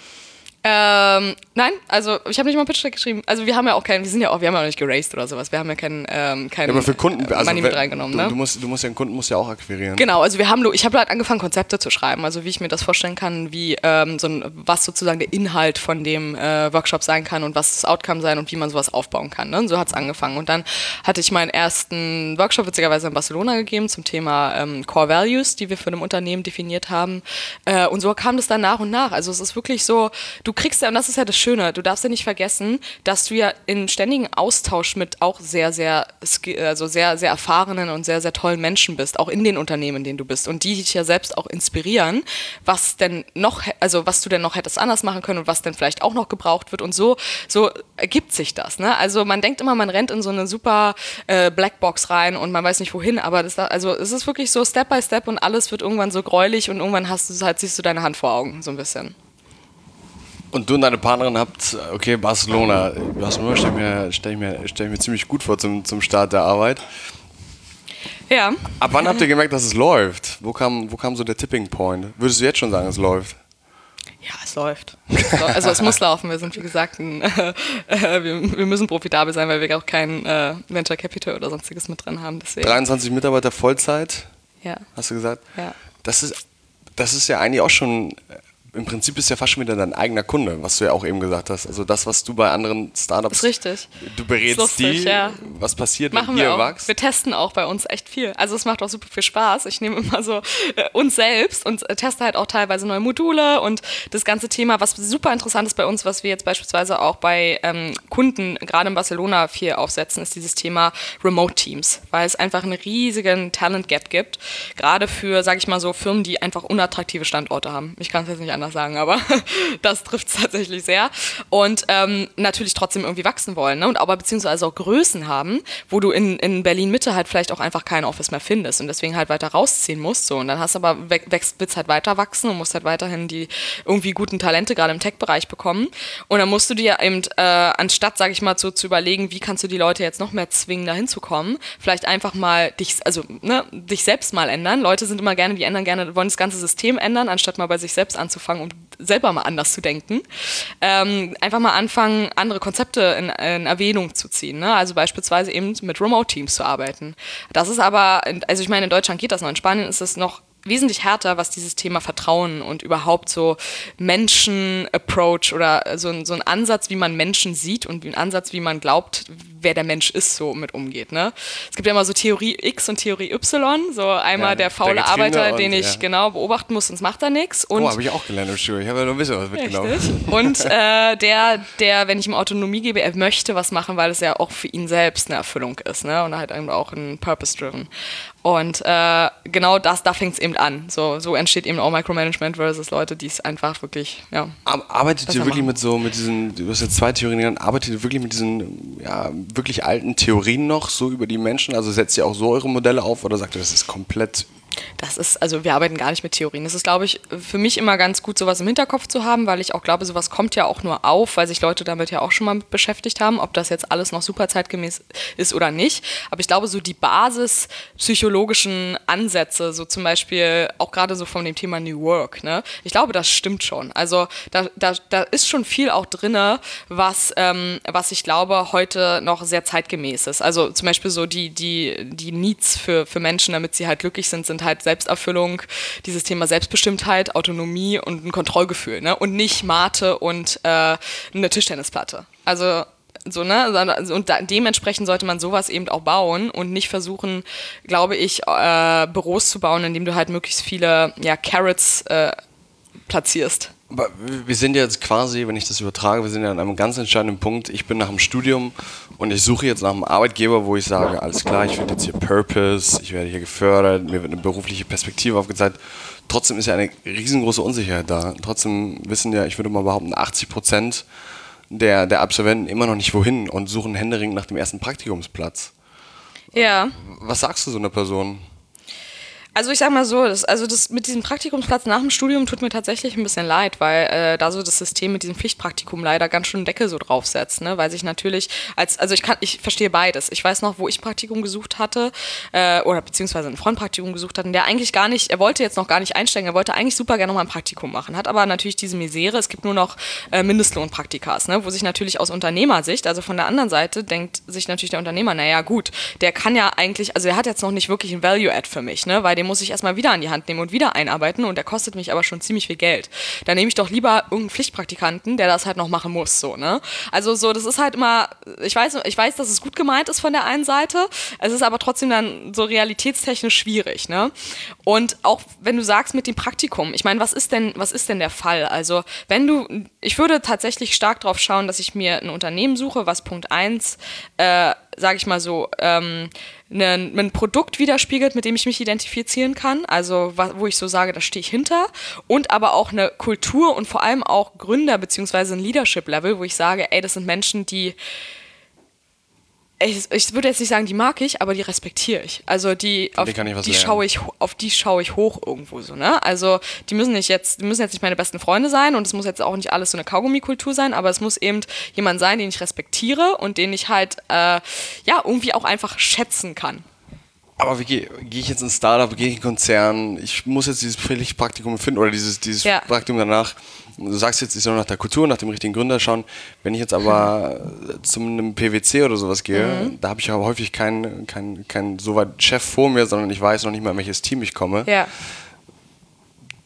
Nein, also ich habe nicht mal ein Pitch-Deck geschrieben. Also wir haben ja auch wir haben ja auch nicht geraced oder sowas. Wir haben ja kein aber für Kunden, also Money mit reingenommen. Du musst ja einen Kunden ja auch akquirieren. Genau, also ich habe halt angefangen, Konzepte zu schreiben. Also wie ich mir das vorstellen kann, wie was sozusagen der Inhalt von dem Workshop sein kann und was das Outcome sein und wie man sowas aufbauen kann. Ne? Und so hat es angefangen. Und dann hatte ich meinen ersten Workshop witzigerweise in Barcelona gegeben zum Thema Core Values, die wir für ein Unternehmen definiert haben. Und so kam das dann nach und nach. Also es ist wirklich so, du kriegst ja, und das ist ja das Schöne, du darfst ja nicht vergessen, dass du ja in ständigen Austausch mit auch sehr, sehr, sehr, sehr erfahrenen und sehr, sehr tollen Menschen bist, auch in den Unternehmen, in denen du bist und die dich ja selbst auch inspirieren, was du denn noch hättest anders machen können und was denn vielleicht auch noch gebraucht wird und so ergibt sich das, ne? Also man denkt immer, man rennt in so eine super Blackbox rein und man weiß nicht wohin, aber es ist wirklich so Step by Step und alles wird irgendwann so gräulich und irgendwann siehst du deine Hand vor Augen, so ein bisschen. Und du und deine Partnerin habt, okay, Barcelona stell ich mir ziemlich gut vor zum Start der Arbeit. Ja. Ab wann habt ihr gemerkt, dass es läuft? Wo kam so der Tipping Point? Würdest du jetzt schon sagen, es läuft? Ja, es läuft. Also es muss laufen. Wir sind, wie gesagt, wir müssen profitabel sein, weil wir auch kein Venture Capital oder sonstiges mit drin haben. Deswegen. 23 Mitarbeiter Vollzeit, ja. Hast du gesagt? Ja. Das ist ja eigentlich auch schon im Prinzip bist du ja fast schon wieder dein eigener Kunde, was du ja auch eben gesagt hast. Also das, was du bei anderen Startups... Ist richtig. Du berätst lustig, die, ja. was passiert, Machen wenn wir ihr auch. wachst. Wir testen auch bei uns echt viel. Also es macht auch super viel Spaß. Ich nehme immer so uns selbst und teste halt auch teilweise neue Module und das ganze Thema, was super interessant ist bei uns, was wir jetzt beispielsweise auch bei Kunden, gerade in Barcelona, viel aufsetzen, ist dieses Thema Remote Teams, weil es einfach einen riesigen Talent Gap gibt, gerade für, sage ich mal so, Firmen, die einfach unattraktive Standorte haben. Ich kann es jetzt nicht anders sagen, aber das trifft es tatsächlich sehr. Und natürlich trotzdem irgendwie wachsen wollen, ne? Und aber beziehungsweise auch Größen haben, wo du in Berlin-Mitte halt vielleicht auch einfach kein Office mehr findest und deswegen halt weiter rausziehen musst. So. Und dann hast du aber, willst halt weiter wachsen und musst halt weiterhin die irgendwie guten Talente gerade im Tech-Bereich bekommen. Und dann musst du dir eben, anstatt, sage ich mal, zu überlegen, wie kannst du die Leute jetzt noch mehr zwingen, da hinzukommen, vielleicht einfach mal dich selbst mal ändern. Leute sind immer gerne, wollen das ganze System ändern, anstatt mal bei sich selbst anzufangen und selber mal anders zu denken. Einfach mal anfangen, andere Konzepte in Erwähnung zu ziehen. Ne? Also beispielsweise eben mit Remote-Teams zu arbeiten. Das ist aber, also ich meine, in Deutschland geht das noch, in Spanien ist es noch wesentlich härter, was dieses Thema Vertrauen und überhaupt so Menschen-Approach oder so ein Ansatz, wie man Menschen sieht und ein Ansatz, wie man glaubt, wer der Mensch ist, so mit umgeht. Ne? Es gibt ja immer so Theorie X und Theorie Y, so einmal der faule Arbeiter, den ich genau beobachten muss, sonst macht er nichts. Habe ich auch gelernt im Studium. Ich habe ja noch ein bisschen was mitgenommen. Und der, wenn ich ihm Autonomie gebe, er möchte was machen, weil es ja auch für ihn selbst eine Erfüllung ist, ne? Und halt eben auch ein Purpose-driven. Und genau da fängt es eben an. So entsteht eben auch Micromanagement versus Leute, die es einfach wirklich, ja. Arbeitet ihr wirklich mit diesen, du hast jetzt 2 Theorien genannt, arbeitet ihr wirklich mit diesen wirklich alten Theorien noch so über die Menschen? Also setzt ihr auch so eure Modelle auf oder sagt ihr, das ist komplett... Also wir arbeiten gar nicht mit Theorien. Das ist, glaube ich, für mich immer ganz gut, sowas im Hinterkopf zu haben, weil ich auch glaube, sowas kommt ja auch nur auf, weil sich Leute damit ja auch schon mal mit beschäftigt haben, ob das jetzt alles noch super zeitgemäß ist oder nicht. Aber ich glaube, so die basispsychologischen Ansätze, so zum Beispiel auch gerade so von dem Thema New Work, ne? Ich glaube, das stimmt schon. Also da ist schon viel auch drin, was ich glaube, heute noch sehr zeitgemäß ist. Also zum Beispiel so die Needs für Menschen, damit sie halt glücklich sind halt Selbsterfüllung, dieses Thema Selbstbestimmtheit, Autonomie und ein Kontrollgefühl, ne? Und nicht Mate und eine Tischtennisplatte. Also so, ne? Und dementsprechend sollte man sowas eben auch bauen und nicht versuchen, glaube ich, Büros zu bauen, indem du halt möglichst viele Carrots platzierst. Aber wir sind jetzt quasi, wenn ich das übertrage, wir sind ja an einem ganz entscheidenden Punkt. Ich bin nach dem Studium und ich suche jetzt nach einem Arbeitgeber, wo ich sage, alles klar, ich werde jetzt hier Purpose, ich werde hier gefördert, mir wird eine berufliche Perspektive aufgezeigt. Trotzdem ist ja eine riesengroße Unsicherheit da. Trotzdem wissen ja, ich würde mal behaupten, 80% der Absolventen immer noch nicht wohin und suchen händeringend nach dem ersten Praktikumsplatz. Ja. Was sagst du so einer Person? Also ich sag mal so, das mit diesem Praktikumsplatz nach dem Studium tut mir tatsächlich ein bisschen leid, weil da so das System mit diesem Pflichtpraktikum leider ganz schön einen Deckel so draufsetzt, ne? Weil sich natürlich ich verstehe beides. Ich weiß noch, wo ich Praktikum gesucht hatte oder beziehungsweise ein Freund Praktikum gesucht hat und der eigentlich er wollte jetzt noch gar nicht einsteigen, er wollte eigentlich super gerne noch mal ein Praktikum machen, hat aber natürlich diese Misere, es gibt nur noch Mindestlohnpraktikas, ne? Wo sich natürlich aus Unternehmersicht, also von der anderen Seite, denkt sich natürlich der Unternehmer, naja gut, der kann ja eigentlich, also er hat jetzt noch nicht wirklich ein Value-Add für mich, ne? Weil den muss ich erstmal wieder an die Hand nehmen und wieder einarbeiten und der kostet mich aber schon ziemlich viel Geld. Da nehme ich doch lieber irgendeinen Pflichtpraktikanten, der das halt noch machen muss, so, ne? Also so, das ist halt immer, ich weiß, dass es gut gemeint ist von der einen Seite, es ist aber trotzdem dann so realitätstechnisch schwierig, ne? Und auch wenn du sagst mit dem Praktikum, ich meine, was ist denn der Fall? Also, ich würde tatsächlich stark drauf schauen, dass ich mir ein Unternehmen suche, was Punkt 1, sage ich mal so, ein Produkt widerspiegelt, mit dem ich mich identifizieren kann, also wo ich so sage, da stehe ich hinter, und aber auch eine Kultur und vor allem auch Gründer beziehungsweise ein Leadership-Level, wo ich sage, ey, das sind Menschen, die ich würde jetzt nicht sagen, die mag ich, aber die respektiere ich. Also auf die schaue ich hoch irgendwo so, ne? Also die müssen jetzt nicht meine besten Freunde sein und es muss jetzt auch nicht alles so eine Kaugummi-Kultur sein, aber es muss eben jemand sein, den ich respektiere und den ich halt irgendwie auch einfach schätzen kann. Aber wie gehe ich jetzt ins Startup, gehe ich in einen Konzern, ich muss jetzt dieses Pflichtpraktikum finden oder dieses Praktikum danach. Du sagst jetzt, ich soll nach der Kultur, nach dem richtigen Gründer schauen. Wenn ich jetzt aber zu einem PwC oder sowas gehe, da habe ich ja häufig keinen so weit Chef vor mir, sondern ich weiß noch nicht mal, in welches Team ich komme. Ja.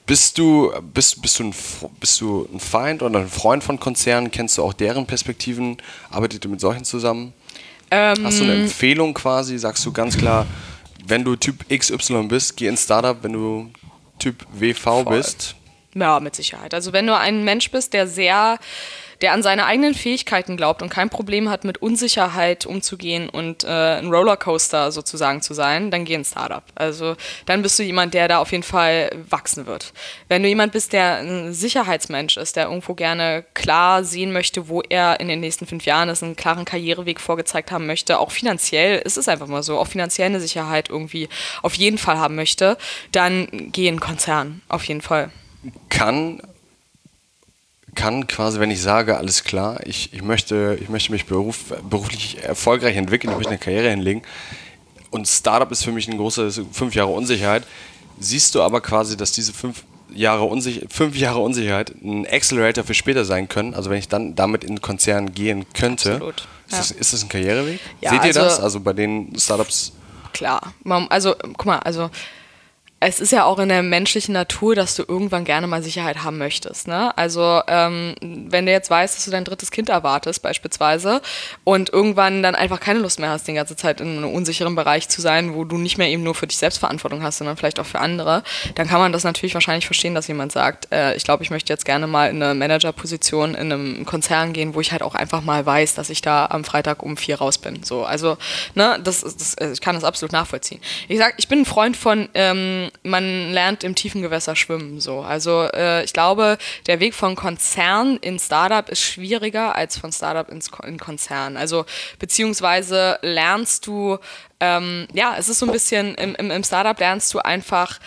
Bist du ein Feind oder ein Freund von Konzernen? Kennst du auch deren Perspektiven? Arbeitet ihr mit solchen zusammen? Hast du eine Empfehlung quasi? Sagst du ganz klar, wenn du Typ XY bist, geh ins Startup, wenn du Typ WV bist? Ja, mit Sicherheit. Also wenn du ein Mensch bist, der an seine eigenen Fähigkeiten glaubt und kein Problem hat, mit Unsicherheit umzugehen und ein Rollercoaster sozusagen zu sein, dann geh ins Startup. Also dann bist du jemand, der da auf jeden Fall wachsen wird. Wenn du jemand bist, der ein Sicherheitsmensch ist, der irgendwo gerne klar sehen möchte, wo er in den nächsten 5 Jahren ist, einen klaren Karriereweg vorgezeigt haben möchte, auch finanziell, ist es einfach mal so, auch finanziell eine Sicherheit irgendwie auf jeden Fall haben möchte, dann geh in einen Konzern, auf jeden Fall. Kann quasi, wenn ich sage, alles klar, ich möchte mich beruflich erfolgreich entwickeln, ich möchte eine Karriere hinlegen und Startup ist für mich ein großes 5 Jahre Unsicherheit, siehst du aber quasi, dass diese 5 Jahre Unsicherheit ein Accelerator für später sein können, also wenn ich dann damit in einen Konzern gehen könnte. Absolut. Ist das ein Karriereweg? Ja, Seht ihr also, das? Also bei den Startups? Klar. Also, guck mal, es ist ja auch in der menschlichen Natur, dass du irgendwann gerne mal Sicherheit haben möchtest. Ne? Also wenn du jetzt weißt, dass du dein 3. Kind erwartest beispielsweise und irgendwann dann einfach keine Lust mehr hast, die ganze Zeit in einem unsicheren Bereich zu sein, wo du nicht mehr eben nur für dich selbst Verantwortung hast, sondern vielleicht auch für andere, dann kann man das natürlich wahrscheinlich verstehen, dass jemand sagt, ich glaube, ich möchte jetzt gerne mal in eine Managerposition in einem Konzern gehen, wo ich halt auch einfach mal weiß, dass ich da am Freitag um 4 raus bin. So, also ne, ich kann das absolut nachvollziehen. Ich bin ein Freund von man lernt im tiefen Gewässer schwimmen. So. Also ich glaube, der Weg von Konzern in Startup ist schwieriger als von Startup in Konzern. Also beziehungsweise lernst du, es ist so ein bisschen, im Startup lernst du einfach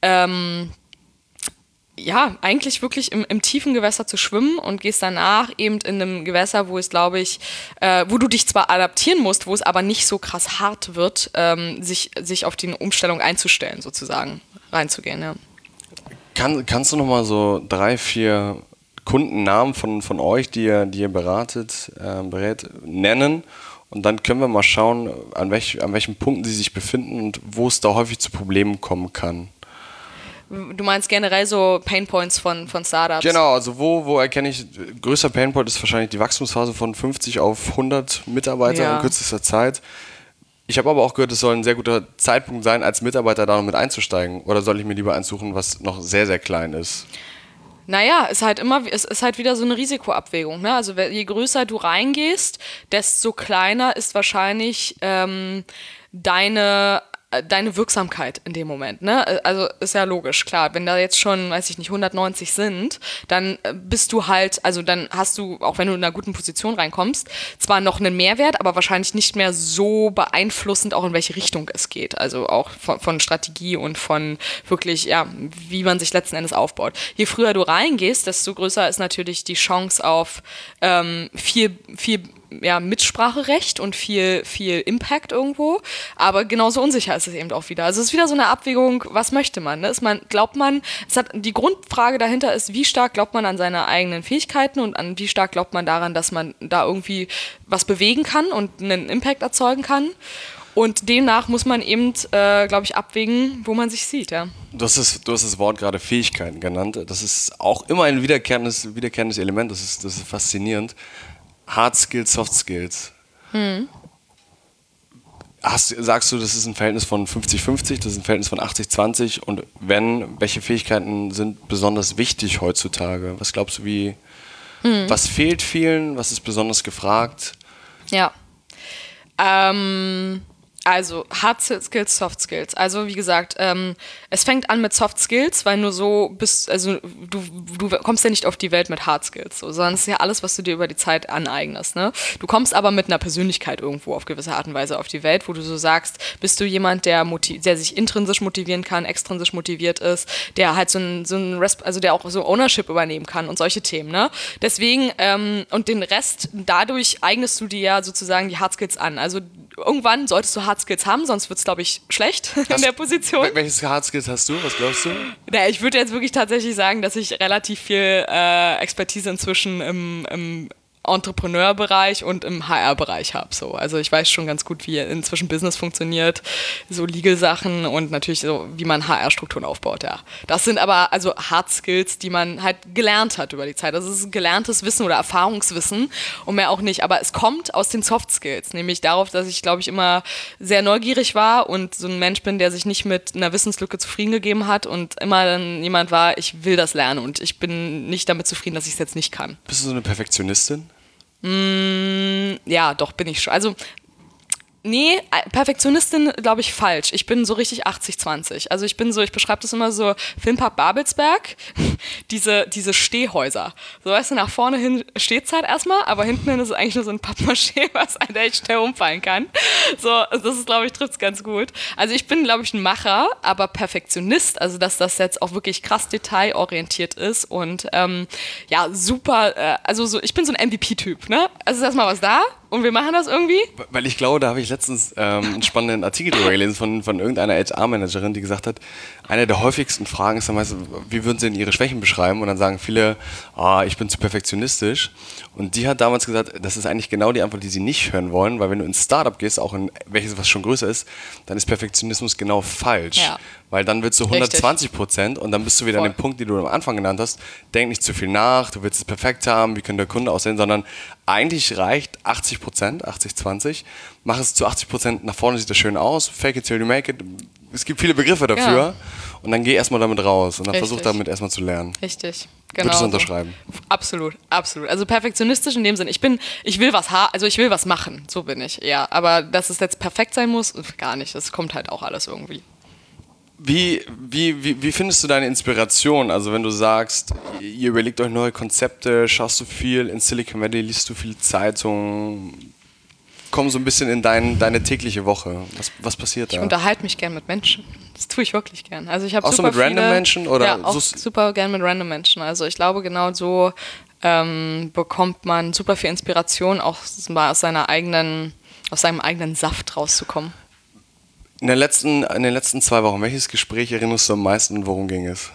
eigentlich wirklich im tiefen Gewässer zu schwimmen und gehst danach eben in einem Gewässer, wo es, glaube ich, wo du dich zwar adaptieren musst, wo es aber nicht so krass hart wird, sich auf die Umstellung einzustellen, sozusagen, reinzugehen, ja. Kannst du nochmal so 3, 4 Kundennamen von euch, die ihr berät, nennen? Und dann können wir mal schauen, an welchen Punkten sie sich befinden und wo es da häufig zu Problemen kommen kann. Du meinst generell so Painpoints von Startups? Genau, also wo erkenne ich, größter Painpoint ist wahrscheinlich die Wachstumsphase von 50 auf 100 Mitarbeiter in kürzester Zeit. Ich habe aber auch gehört, es soll ein sehr guter Zeitpunkt sein, als Mitarbeiter da noch mit einzusteigen. Oder soll ich mir lieber eins suchen, was noch sehr, sehr klein ist? Naja, es ist halt wieder so eine Risikoabwägung. Ne? Also je größer du reingehst, desto kleiner ist wahrscheinlich deine Wirksamkeit in dem Moment, ne? Also ist ja logisch, klar, wenn da jetzt schon, weiß ich nicht, 190 sind, dann bist du halt, also dann hast du, auch wenn du in einer guten Position reinkommst, zwar noch einen Mehrwert, aber wahrscheinlich nicht mehr so beeinflussend auch in welche Richtung es geht, also auch von Strategie und von wirklich, ja, wie man sich letzten Endes aufbaut. Je früher du reingehst, desto größer ist natürlich die Chance auf viel Mitspracherecht und viel Impact irgendwo, aber genauso unsicher ist es eben auch wieder. Also es ist wieder so eine Abwägung, was möchte man? Ne? Die Grundfrage dahinter ist, wie stark glaubt man an seine eigenen Fähigkeiten und an wie stark glaubt man daran, dass man da irgendwie was bewegen kann und einen Impact erzeugen kann. Und demnach muss man eben, glaube ich, abwägen, wo man sich sieht. Ja. Du hast das Wort gerade Fähigkeiten genannt. Das ist auch immer ein wiederkehrendes Element. Das ist faszinierend. Hard Skills, Soft Skills. Sagst du, das ist ein Verhältnis von 50-50, das ist ein Verhältnis von 80-20 und welche Fähigkeiten sind besonders wichtig heutzutage? Was glaubst du, was fehlt vielen, was ist besonders gefragt? Ja, also Hard Skills, Soft Skills. Also wie gesagt, es fängt an mit Soft Skills, weil nur so bist, also du kommst ja nicht auf die Welt mit Hard Skills, so, sondern es ist ja alles, was du dir über die Zeit aneignest. Ne? Du kommst aber mit einer Persönlichkeit irgendwo auf gewisse Art und Weise auf die Welt, wo du so sagst, bist du jemand, der sich intrinsisch motivieren kann, extrinsisch motiviert ist, der halt der auch so Ownership übernehmen kann und solche Themen. Ne? Deswegen, und den Rest, dadurch eignest du dir ja sozusagen die Hard Skills an. Also irgendwann solltest du Hard Skills haben, sonst wird es, glaube ich, schlecht in der Position. Welches Hard Skills hast du? Was glaubst du? Naja, ich würde jetzt wirklich tatsächlich sagen, dass ich relativ viel Expertise inzwischen im Entrepreneur-Bereich und im HR-Bereich habe. So. Also ich weiß schon ganz gut, wie inzwischen Business funktioniert, so Legal-Sachen und natürlich so, wie man HR-Strukturen aufbaut, ja. Das sind aber also Hard Skills, die man halt gelernt hat über die Zeit. Das ist gelerntes Wissen oder Erfahrungswissen und mehr auch nicht. Aber es kommt aus den Soft Skills, nämlich darauf, dass ich, glaube ich, immer sehr neugierig war und so ein Mensch bin, der sich nicht mit einer Wissenslücke zufrieden gegeben hat und immer dann jemand war, ich will das lernen und ich bin nicht damit zufrieden, dass ich es jetzt nicht kann. Bist du so eine Perfektionistin? Ja, doch, bin ich schon. Also, nee, Perfektionistin, glaube ich, falsch. Ich bin so richtig 80-20. Also ich beschreibe das immer so, Filmpark Babelsberg, diese Stehhäuser. So, weißt du, nach vorne hin steht's halt erstmal, aber hinten hin ist es eigentlich nur so ein Pappmaché, was einem echt schnell umfallen kann. So, das ist, glaube ich, trifft's ganz gut. Also ich bin, glaube ich, ein Macher, aber Perfektionist, also dass das jetzt auch wirklich krass detailorientiert ist und ja, super, also so, ich bin so ein MVP-Typ, ne? Also ist erstmal was da und wir machen das irgendwie. Weil ich glaube, da habe ich letztens einen spannenden Artikel drüber gelesen von irgendeiner HR-Managerin, die gesagt hat, eine der häufigsten Fragen ist dann meistens, wie würden sie denn ihre Schwächen beschreiben? Und dann sagen viele, ich bin zu perfektionistisch. Und die hat damals gesagt, das ist eigentlich genau die Antwort, die sie nicht hören wollen, weil wenn du ins Startup gehst, auch in welches, was schon größer ist, dann ist Perfektionismus genau falsch. Ja. Weil dann willst du 120% und dann bist du wieder an dem Punkt, den du am Anfang genannt hast. Denk nicht zu viel nach, du willst es perfekt haben, wie könnte der Kunde aussehen, sondern eigentlich reicht 80%, 80-20. Mach es zu 80%, nach vorne sieht das schön aus, fake it till you make it. Es gibt viele Begriffe dafür. Ja. Und dann geh erstmal damit raus und dann versuch damit erstmal zu lernen. Richtig. Genau. Würdest du unterschreiben? Absolut, absolut. Also perfektionistisch in dem Sinn. Ich will was machen, so bin ich, ja. Aber dass es jetzt perfekt sein muss, gar nicht. Das kommt halt auch alles irgendwie. Wie findest du deine Inspiration? Also wenn du sagst, ihr überlegt euch neue Konzepte, schaust du viel in Silicon Valley, liest du viel Zeitung, komm so ein bisschen in deine tägliche Woche. Was passiert da? Ich unterhalte mich gern mit Menschen. Das tue ich wirklich gern. Also ich habe auch so mit random Menschen? Oder ja, auch super gern mit random Menschen. Also ich glaube, genau so bekommt man super viel Inspiration, auch mal aus seinem eigenen Saft rauszukommen. In den letzten 2 Wochen, welches Gespräch erinnerst du am meisten und worum ging es?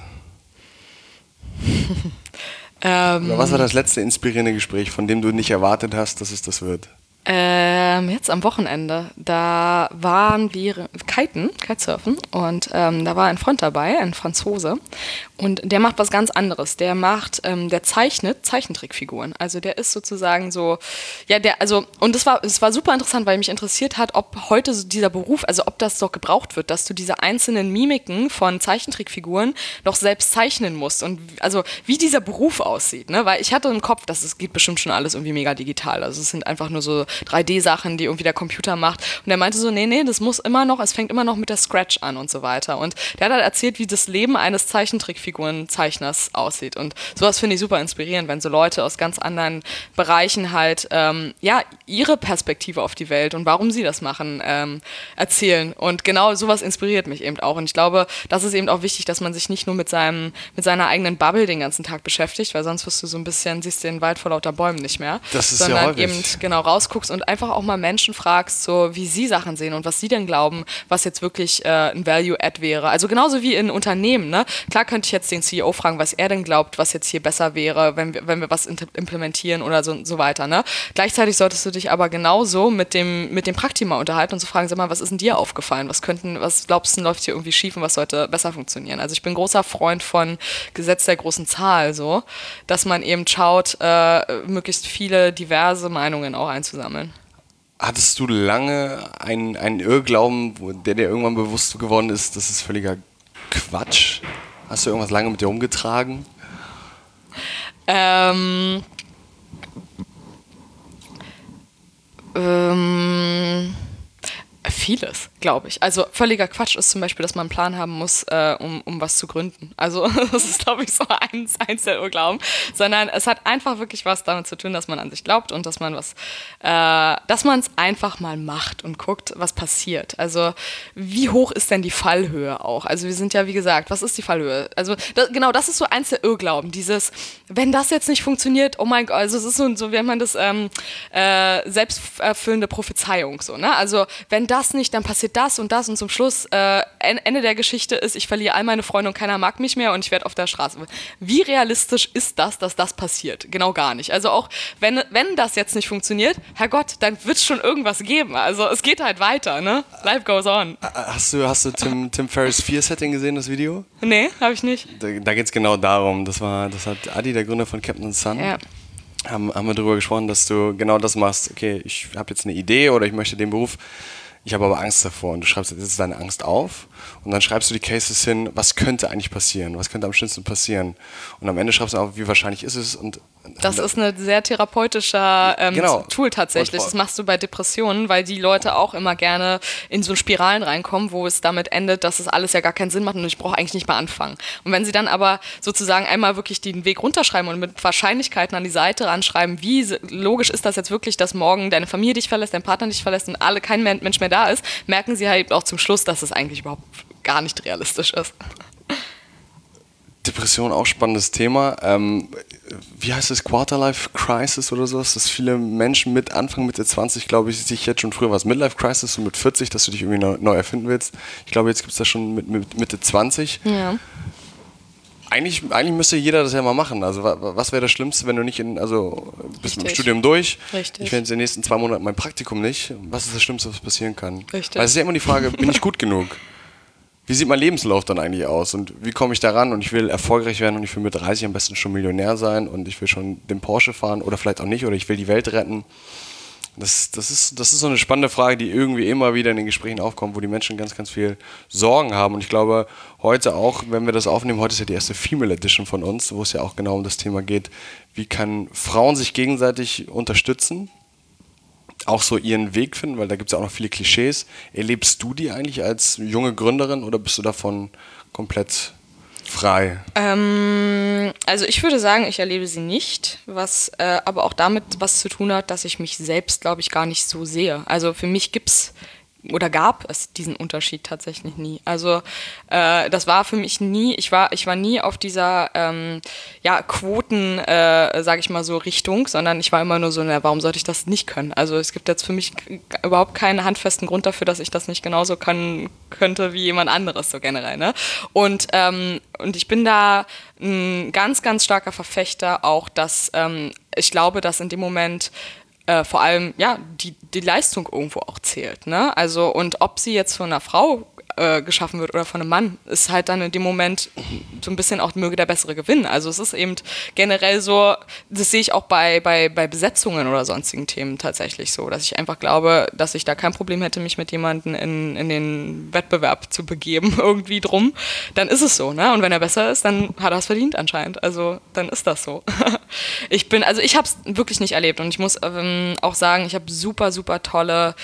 Oder was war das letzte inspirierende Gespräch, von dem du nicht erwartet hast, dass es das wird? Jetzt am Wochenende, da waren wir Kitesurfen und da war ein Freund dabei, ein Franzose und der macht was ganz anderes. Der zeichnet Zeichentrickfiguren. Also der ist sozusagen so, ja, und es war super interessant, weil mich interessiert hat, ob heute so dieser Beruf, also ob das doch gebraucht wird, dass du diese einzelnen Mimiken von Zeichentrickfiguren noch selbst zeichnen musst und also wie dieser Beruf aussieht, ne? Weil ich hatte im Kopf, es geht bestimmt schon alles irgendwie mega digital. Also es sind einfach nur so 3D-Sachen, die irgendwie der Computer macht. Und er meinte so, nee, das muss immer noch, es fängt immer noch mit der Scratch an und so weiter. Und der hat halt erzählt, wie das Leben eines Zeichentrickfigurenzeichners aussieht. Und sowas finde ich super inspirierend, wenn so Leute aus ganz anderen Bereichen halt, ihre Perspektive auf die Welt und warum sie das machen, erzählen. Und genau sowas inspiriert mich eben auch. Und ich glaube, das ist eben auch wichtig, dass man sich nicht nur mit seiner eigenen Bubble den ganzen Tag beschäftigt, weil sonst wirst du so ein bisschen, siehst den Wald vor lauter Bäumen nicht mehr. Das ist sondern ja häufig. Eben genau rausguckst und einfach auch mal Menschen fragst, so wie sie Sachen sehen und was sie denn glauben, was jetzt wirklich ein Value-Add wäre. Also genauso wie in Unternehmen, ne? Klar könnte ich jetzt den CEO fragen, was er denn glaubt, was jetzt hier besser wäre, wenn wir was implementieren oder so weiter, ne? Gleichzeitig solltest du dich aber genauso mit dem Praktima unterhalten und so fragen, sag mal, was ist denn dir aufgefallen? Was glaubst du, läuft hier irgendwie schief und was sollte besser funktionieren? Also ich bin großer Freund von Gesetz der großen Zahl, so, dass man eben schaut, möglichst viele diverse Meinungen auch einzusammeln. Hattest du lange einen Irrglauben, der dir irgendwann bewusst geworden ist, das ist völliger Quatsch? Hast du irgendwas lange mit dir rumgetragen? Vieles, glaube ich. Also völliger Quatsch ist zum Beispiel, dass man einen Plan haben muss, um was zu gründen. Also das ist, glaube ich, so eins der Irrglauben. Sondern es hat einfach wirklich was damit zu tun, dass man an sich glaubt und dass man es einfach mal macht und guckt, was passiert. Also wie hoch ist denn die Fallhöhe auch? Also wir sind ja, wie gesagt, was ist die Fallhöhe? Also das ist so eins der Irrglauben. Dieses, wenn das jetzt nicht funktioniert, oh mein Gott, also es ist so wie man das selbsterfüllende Prophezeiung so, ne? Also wenn das das nicht, dann passiert das und zum Schluss, Ende der Geschichte ist, ich verliere all meine Freunde und keiner mag mich mehr und ich werde auf der Straße. Wie realistisch ist das, dass das passiert? Genau gar nicht. Also auch, wenn das jetzt nicht funktioniert, Herrgott, dann wird es schon irgendwas geben. Also es geht halt weiter, ne? Life goes on. Hast du Tim Ferriss 4-Setting gesehen, das Video? Nee, habe ich nicht. Da geht es genau darum. Das hat Adi, der Gründer von Captain Sun, haben wir darüber gesprochen, dass du genau das machst. Okay, ich habe jetzt eine Idee oder ich möchte den Beruf, ich habe aber Angst davor. Und du schreibst jetzt deine Angst auf und dann schreibst du die Cases hin, was könnte eigentlich passieren, was könnte am schlimmsten passieren. Und am Ende schreibst du auf, wie wahrscheinlich ist es. Und das ist ein sehr therapeutischer Tool tatsächlich. Das machst du bei Depressionen, weil die Leute auch immer gerne in so Spiralen reinkommen, wo es damit endet, dass es alles ja gar keinen Sinn macht und ich brauche eigentlich nicht mal anfangen. Und wenn sie dann aber sozusagen einmal wirklich den Weg runterschreiben und mit Wahrscheinlichkeiten an die Seite ranschreiben, wie logisch ist das jetzt wirklich, dass morgen deine Familie dich verlässt, dein Partner dich verlässt und kein Mensch mehr da ist, merken sie halt auch zum Schluss, dass es eigentlich überhaupt gar nicht realistisch ist. Depression, auch spannendes Thema. Wie heißt es? Quarterlife Crisis oder sowas? Dass viele Menschen mit Anfang, Mitte 20, glaube ich, sich jetzt schon früher was Midlife Crisis und mit 40, dass du dich irgendwie neu erfinden willst. Ich glaube, jetzt gibt es das schon mit Mitte 20. Ja. Eigentlich müsste jeder das ja mal machen. Also was wäre das Schlimmste, wenn du nicht bist mit dem Studium durch? Richtig. Ich werde in den nächsten 2 Monaten mein Praktikum nicht. Was ist das Schlimmste, was passieren kann? Richtig. Weil es ist ja immer die Frage, bin ich gut genug? Wie sieht mein Lebenslauf dann eigentlich aus und wie komme ich da ran und ich will erfolgreich werden und ich will mit 30 am besten schon Millionär sein und ich will schon den Porsche fahren oder vielleicht auch nicht oder ich will die Welt retten. Das ist so eine spannende Frage, die irgendwie immer wieder in den Gesprächen aufkommt, wo die Menschen ganz, ganz viel Sorgen haben. Und ich glaube, heute auch, wenn wir das aufnehmen, heute ist ja die erste Female Edition von uns, wo es ja auch genau um das Thema geht, wie kann Frauen sich gegenseitig unterstützen, auch so ihren Weg finden, weil da gibt es ja auch noch viele Klischees. Erlebst du die eigentlich als junge Gründerin oder bist du davon komplett frei? Also ich würde sagen, ich erlebe sie nicht, was aber auch damit was zu tun hat, dass ich mich selbst, glaube ich, gar nicht so sehe. Also für mich gab es diesen Unterschied tatsächlich nie. Also das war für mich nie, ich war nie auf dieser Quoten, sage ich mal so, Richtung, sondern ich war immer nur so, warum sollte ich das nicht können? Also es gibt jetzt für mich überhaupt keinen handfesten Grund dafür, dass ich das nicht genauso können könnte wie jemand anderes, so generell. Ne? Und ich bin da ein ganz, ganz starker Verfechter auch, dass ich glaube, dass in dem Moment vor allem die Leistung irgendwo auch zählt, ne? Also und ob sie jetzt von einer Frau geschaffen wird oder von einem Mann, ist halt dann in dem Moment so ein bisschen auch möge der bessere gewinnen. Also es ist eben generell so, das sehe ich auch bei Besetzungen oder sonstigen Themen tatsächlich so, dass ich einfach glaube, dass ich da kein Problem hätte, mich mit jemandem in den Wettbewerb zu begeben, irgendwie drum. Dann ist es so, ne? Und wenn er besser ist, dann hat er es verdient anscheinend. Also dann ist das so. Ich habe es wirklich nicht erlebt und ich muss auch sagen, ich habe super, super tolle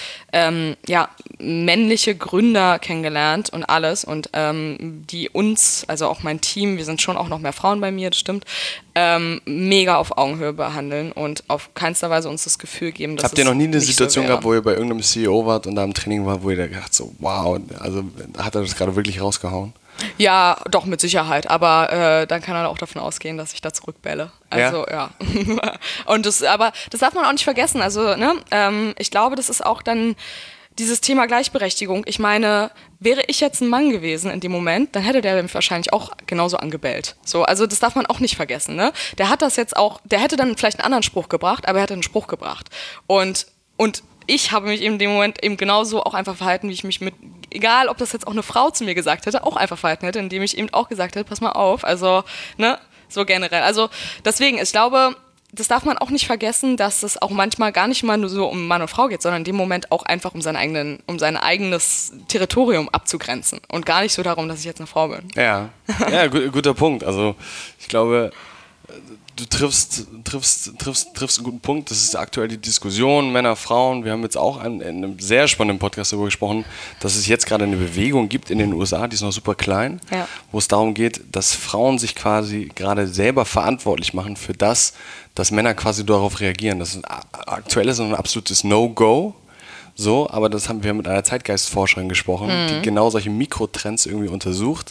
männliche Gründer kennengelernt und alles und die uns, also auch mein Team, wir sind schon auch noch mehr Frauen bei mir, das stimmt, mega auf Augenhöhe behandeln und auf keinster Weise uns das Gefühl geben, dass Habt ihr noch nie eine Situation so gehabt, wo ihr bei irgendeinem CEO wart und da im Training war, wo ihr da gedacht so, wow, also hat er das gerade wirklich rausgehauen? Ja, doch, mit Sicherheit. Aber dann kann er auch davon ausgehen, dass ich da zurückbälle. Also, ja. Und das darf man auch nicht vergessen. Also, ne, ich glaube, das ist auch dann dieses Thema Gleichberechtigung. Ich meine, wäre ich jetzt ein Mann gewesen in dem Moment, dann hätte der mich wahrscheinlich auch genauso angebellt. So, also das darf man auch nicht vergessen. Ne? Der hat das jetzt auch, der hätte dann vielleicht einen anderen Spruch gebracht, aber er hat einen Spruch gebracht. Und ich habe mich in dem Moment eben genauso auch einfach verhalten, wie ich mich egal ob das jetzt auch eine Frau zu mir gesagt hätte, auch einfach verhalten hätte, indem ich eben auch gesagt hätte, pass mal auf, also, ne, so generell. Also deswegen, ich glaube, das darf man auch nicht vergessen, dass es auch manchmal gar nicht mal nur so um Mann und Frau geht, sondern in dem Moment auch einfach um sein eigenes Territorium abzugrenzen und gar nicht so darum, dass ich jetzt eine Frau bin. Ja, guter Punkt. Also ich glaube, du triffst einen guten Punkt. Das ist aktuell die Diskussion, Männer, Frauen. Wir haben jetzt auch in einem sehr spannenden Podcast darüber gesprochen, dass es jetzt gerade eine Bewegung gibt in den USA, die ist noch super klein, wo es darum geht, dass Frauen sich quasi gerade selber verantwortlich machen für das, dass Männer quasi darauf reagieren. Das ist aktuell ist ein absolutes No-Go. So, aber das haben wir mit einer Zeitgeistforscherin gesprochen, die genau solche Mikrotrends irgendwie untersucht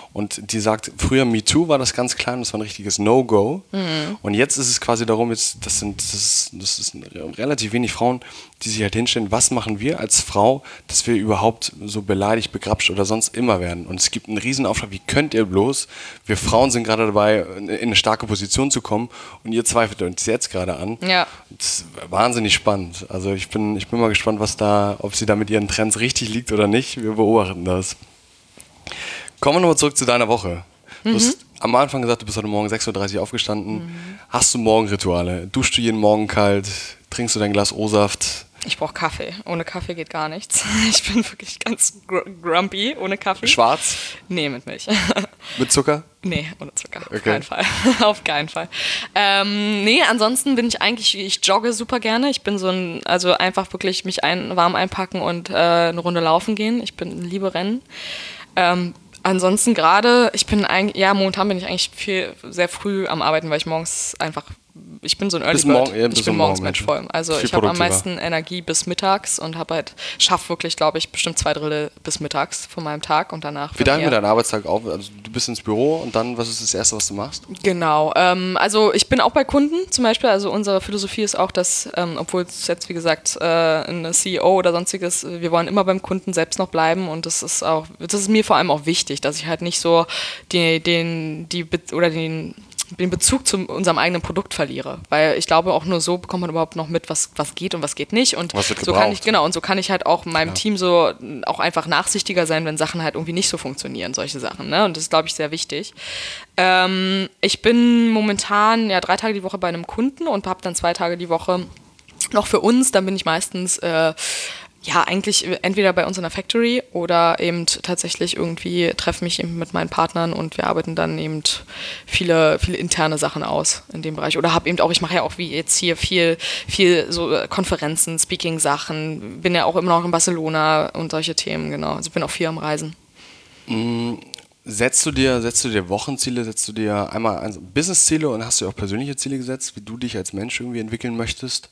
und die sagt, früher MeToo war das ganz klein, das war ein richtiges No-Go. Und jetzt ist es quasi darum, das ist relativ wenig Frauen, die sich halt hinstellen, was machen wir als Frau, dass wir überhaupt so beleidigt, begrapscht oder sonst immer werden. Und es gibt einen riesen Aufschrei, wie könnt ihr bloß, wir Frauen sind gerade dabei, in eine starke Position zu kommen und ihr zweifelt uns jetzt gerade an. Ja. Das ist wahnsinnig spannend. Also ich bin mal gespannt, ob sie da mit ihren Trends richtig liegt oder nicht. Wir beobachten das. Kommen wir nochmal zurück zu deiner Woche. Du hast am Anfang gesagt, du bist heute Morgen 6:30 Uhr aufgestanden. Hast du Morgenrituale? Duschst du jeden Morgen kalt? Trinkst du dein Glas O-Saft? Ich brauche Kaffee. Ohne Kaffee geht gar nichts. Ich bin wirklich ganz grumpy ohne Kaffee. Schwarz? Nee, mit Milch. Mit Zucker? Nee, ohne Zucker. Auf Okay. keinen Fall. Auf keinen Fall. Nee, ansonsten bin ich jogge super gerne. Ich bin also einfach wirklich mich warm einpacken und eine Runde laufen gehen. Ich liebe Rennen. Ansonsten momentan bin ich eigentlich sehr früh am Arbeiten, weil ich morgens ich bin so ein Early Bird. Ich bin morgens mit voll. Also Viel ich habe am produktiver. meisten Energie bis mittags und schaffe wirklich, glaube ich, bestimmt 2/3 bis mittags von meinem Tag und danach. Wie teilen wir deinen Arbeitstag auf? Also du bist ins Büro und dann, was ist das Erste, was du machst? Genau, also ich bin auch bei Kunden zum Beispiel, also unsere Philosophie ist auch, dass, obwohl es jetzt wie gesagt eine CEO oder sonstiges, wir wollen immer beim Kunden selbst noch bleiben und das ist mir vor allem auch wichtig, dass ich halt nicht so den Bezug zu unserem eigenen Produkt verliere, weil ich glaube, auch nur so bekommt man überhaupt noch mit, was geht und was geht nicht und Was wird so kann ich halt auch meinem Team so auch einfach nachsichtiger sein, wenn Sachen halt irgendwie nicht so funktionieren, solche Sachen, ne? Und das ist, glaube ich, sehr wichtig. Ich bin momentan 3 Tage die Woche bei einem Kunden und habe dann 2 Tage die Woche noch für uns, dann bin ich meistens eigentlich entweder bei uns in der Factory oder eben tatsächlich irgendwie treffe mich eben mit meinen Partnern und wir arbeiten dann eben viele interne Sachen aus in dem Bereich. Oder ich mache ja auch wie jetzt hier viel so Konferenzen, Speaking-Sachen, bin ja auch immer noch in Barcelona und solche Themen, genau. Also bin auch viel am Reisen. Setzt du dir Wochenziele, setzt du dir einmal Business-Ziele und hast du dir auch persönliche Ziele gesetzt, wie du dich als Mensch irgendwie entwickeln möchtest?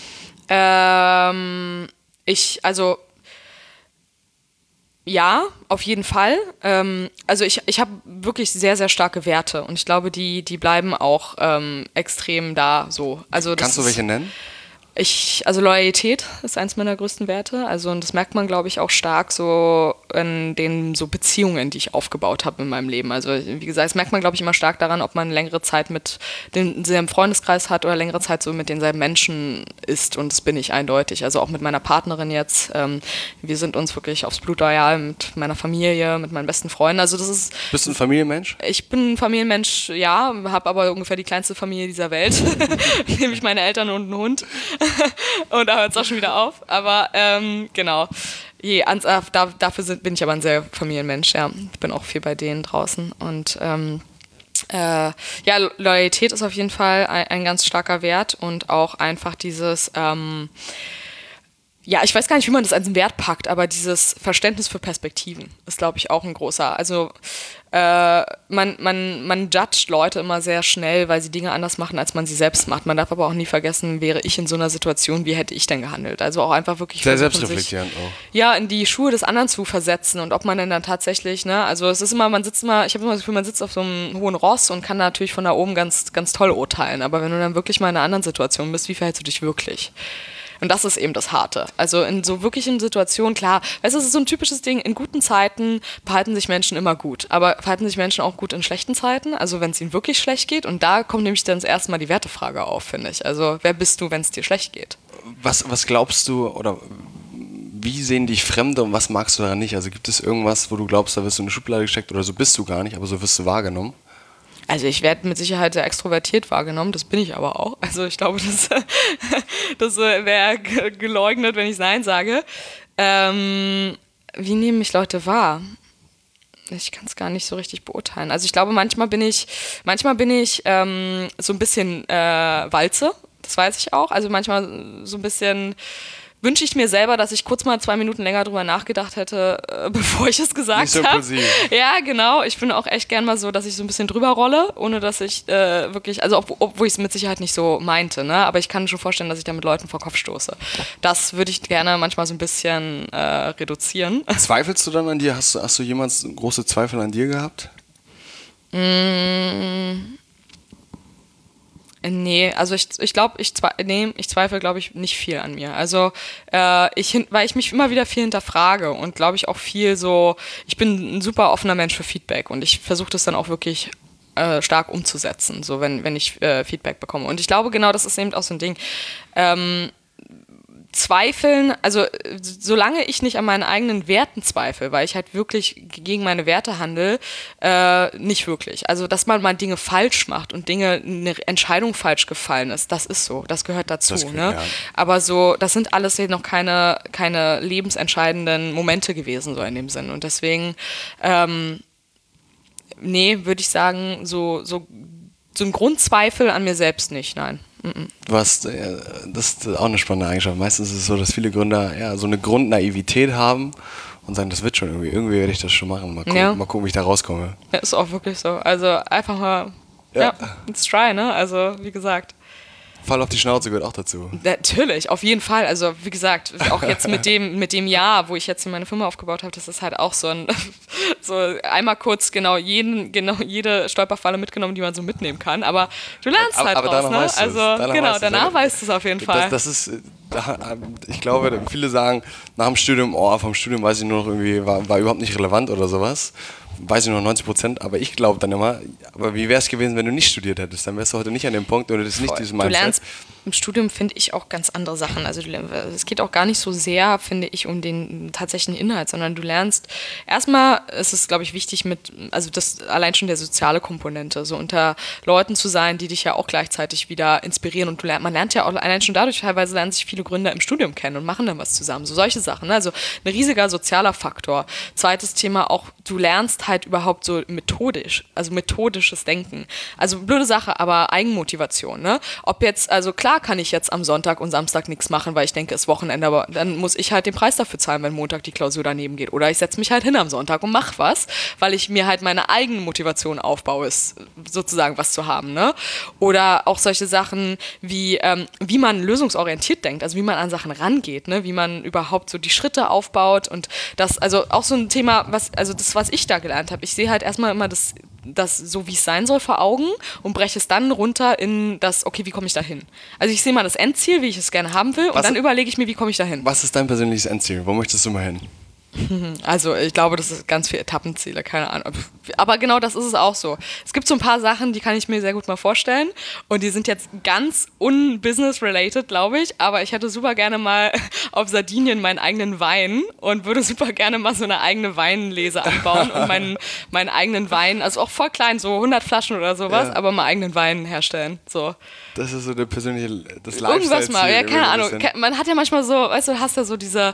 Ja, auf jeden Fall. Also ich habe wirklich sehr, sehr starke Werte und ich glaube, die bleiben auch extrem da so. Also Kannst du welche nennen? Also Loyalität ist eins meiner größten Werte. Also und das merkt man, glaube ich, auch stark so in den so Beziehungen, die ich aufgebaut habe in meinem Leben. Also wie gesagt, das merkt man, glaube ich, immer stark daran, ob man längere Zeit mit denselben Freundeskreis hat oder längere Zeit so mit denselben Menschen ist. Und das bin ich eindeutig. Also auch mit meiner Partnerin jetzt. Wir sind uns wirklich aufs Blut loyal mit meiner Familie, mit meinen besten Freunden. Also das ist. Bist du ein Familienmensch? Ich bin ein Familienmensch, ja, habe aber ungefähr die kleinste Familie dieser Welt. Nämlich meine Eltern und einen Hund. Und da hört es auch schon wieder auf. Aber genau. Dafür bin ich aber ein sehr Familienmensch, ja. Ich bin auch viel bei denen draußen. Und Loyalität ist auf jeden Fall ein ganz starker Wert und auch einfach dieses ich weiß gar nicht, wie man das als einen Wert packt, aber dieses Verständnis für Perspektiven ist, glaube ich, auch ein großer. Also man judgt Leute immer sehr schnell, weil sie Dinge anders machen, als man sie selbst macht. Man darf aber auch nie vergessen, wäre ich in so einer Situation, wie hätte ich denn gehandelt? Also auch einfach wirklich sehr selbstreflektierend auch. Ja, in die Schuhe des anderen zu versetzen und ob man denn dann tatsächlich, ne, also es ist immer, ich habe immer das Gefühl, man sitzt auf so einem hohen Ross und kann natürlich von da oben ganz, ganz toll urteilen. Aber wenn du dann wirklich mal in einer anderen Situation bist, wie verhältst du dich wirklich? Und das ist eben das Harte. Also in so wirklichen Situationen, klar, weißt du, es ist so ein typisches Ding, in guten Zeiten verhalten sich Menschen immer gut, aber verhalten sich Menschen auch gut in schlechten Zeiten, also wenn es ihnen wirklich schlecht geht und da kommt nämlich dann das erste Mal die Wertefrage auf, finde ich. Also wer bist du, wenn es dir schlecht geht? Was glaubst du oder wie sehen dich Fremde und was magst du daran nicht? Also gibt es irgendwas, wo du glaubst, da wirst du in eine Schublade gesteckt oder so bist du gar nicht, aber so wirst du wahrgenommen? Also ich werde mit Sicherheit sehr extrovertiert wahrgenommen, das bin ich aber auch. Also ich glaube, das wäre geleugnet, wenn ich Nein sage. Wie nehmen mich Leute wahr? Ich kann es gar nicht so richtig beurteilen. Also ich glaube, manchmal bin ich so ein bisschen Walze, das weiß ich auch. Also manchmal so ein bisschen wünsche ich mir selber, dass ich kurz mal 2 Minuten länger drüber nachgedacht hätte, bevor ich es gesagt habe. Ja, genau. Ich bin auch echt gern mal so, dass ich so ein bisschen drüber rolle, ohne dass ich wirklich, also obwohl ich es mit Sicherheit nicht so meinte, ne? Aber ich kann schon vorstellen, dass ich da mit Leuten vor Kopf stoße. Das würde ich gerne manchmal so ein bisschen reduzieren. Zweifelst du dann an dir? Hast du jemals große Zweifel an dir gehabt? Nee, also ich glaube, ich zweifle, glaube ich, nicht viel an mir. Also weil ich mich immer wieder viel hinterfrage und glaube ich auch viel so, ich bin ein super offener Mensch für Feedback und ich versuche das dann auch wirklich stark umzusetzen, so wenn ich Feedback bekomme. Und ich glaube, genau das ist eben auch so ein Ding. Zweifeln, also solange ich nicht an meinen eigenen Werten zweifle, weil ich halt wirklich gegen meine Werte handle, nicht wirklich. Also, dass man mal Dinge falsch macht und eine Entscheidung falsch gefallen ist, das ist so, das gehört dazu. Ne? Ja. Aber so, das sind alles noch keine lebensentscheidenden Momente gewesen, so in dem Sinn. Und deswegen, nee, würde ich sagen, so ein Grundzweifel an mir selbst nicht, nein. Das ist auch eine spannende Eigenschaft. Meistens ist es so, dass viele Gründer so eine Grundnaivität haben und sagen, das wird schon irgendwie. Irgendwie werde ich das schon machen. Mal gucken, wie ich da rauskomme. Ja, ist auch wirklich so. Also einfach mal, let's try, ne? Also wie gesagt. Fall auf die Schnauze gehört auch dazu. Natürlich, auf jeden Fall. Also wie gesagt, auch jetzt mit dem Jahr, wo ich jetzt meine Firma aufgebaut habe, das ist halt auch so einmal kurz jede Stolperfalle mitgenommen, die man so mitnehmen kann. Aber du lernst halt draus, ne? Also danach weißt du es auf jeden Fall. Das ist, ich glaube, viele sagen nach dem Studium, vom Studium weiß ich nur noch irgendwie, war überhaupt nicht relevant oder sowas. Weiß ich nur 90%, aber ich glaube dann immer, aber wie wäre es gewesen, wenn du nicht studiert hättest? Dann wärst du heute nicht an dem Punkt oder das ist nicht dieses Mindset. Du lernst im Studium, finde ich, auch ganz andere Sachen. Also es geht auch gar nicht so sehr, finde ich, um den tatsächlichen Inhalt, sondern du lernst, erstmal ist es, glaube ich, wichtig also das allein schon der soziale Komponente, so unter Leuten zu sein, die dich ja auch gleichzeitig wieder inspirieren und man lernt ja auch allein schon dadurch, teilweise lernen sich viele Gründer im Studium kennen und machen dann was zusammen, so solche Sachen. Also ein riesiger sozialer Faktor. Zweites Thema auch, du lernst halt überhaupt so methodisches Denken. Also blöde Sache, aber Eigenmotivation, ne? Ob jetzt, also klar kann ich jetzt am Sonntag und Samstag nichts machen, weil ich denke, es ist Wochenende, aber dann muss ich halt den Preis dafür zahlen, wenn Montag die Klausur daneben geht. Oder ich setze mich halt hin am Sonntag und mache was, weil ich mir halt meine eigene Motivation aufbaue, ist sozusagen was zu haben, ne? Oder auch solche Sachen wie man lösungsorientiert denkt, also wie man an Sachen rangeht, ne? Wie man überhaupt so die Schritte aufbaut und das, also auch so ein Thema, was ich da gelernt habe. Ich sehe halt erstmal immer das so, wie es sein soll, vor Augen und breche es dann runter in das, okay, wie komme ich da hin? Also ich sehe mal das Endziel, wie ich es gerne haben will und dann überlege ich mir, wie komme ich da hin? Was ist dein persönliches Endziel? Wo möchtest du mal hin? Also ich glaube, das ist ganz viele Etappenziele, keine Ahnung. Aber genau das ist es auch so. Es gibt so ein paar Sachen, die kann ich mir sehr gut mal vorstellen und die sind jetzt ganz un-business-related, glaube ich, aber ich hätte super gerne mal auf Sardinien meinen eigenen Wein und würde super gerne mal so eine eigene Weinlese anbauen und meinen eigenen Wein, also auch voll klein, so 100 Flaschen oder sowas, aber mal eigenen Wein herstellen, so. Das ist so das Lifestyle-Ziel. Irgendwas mal, ja, keine Ahnung. Man hat ja manchmal so, weißt du, hast ja so dieses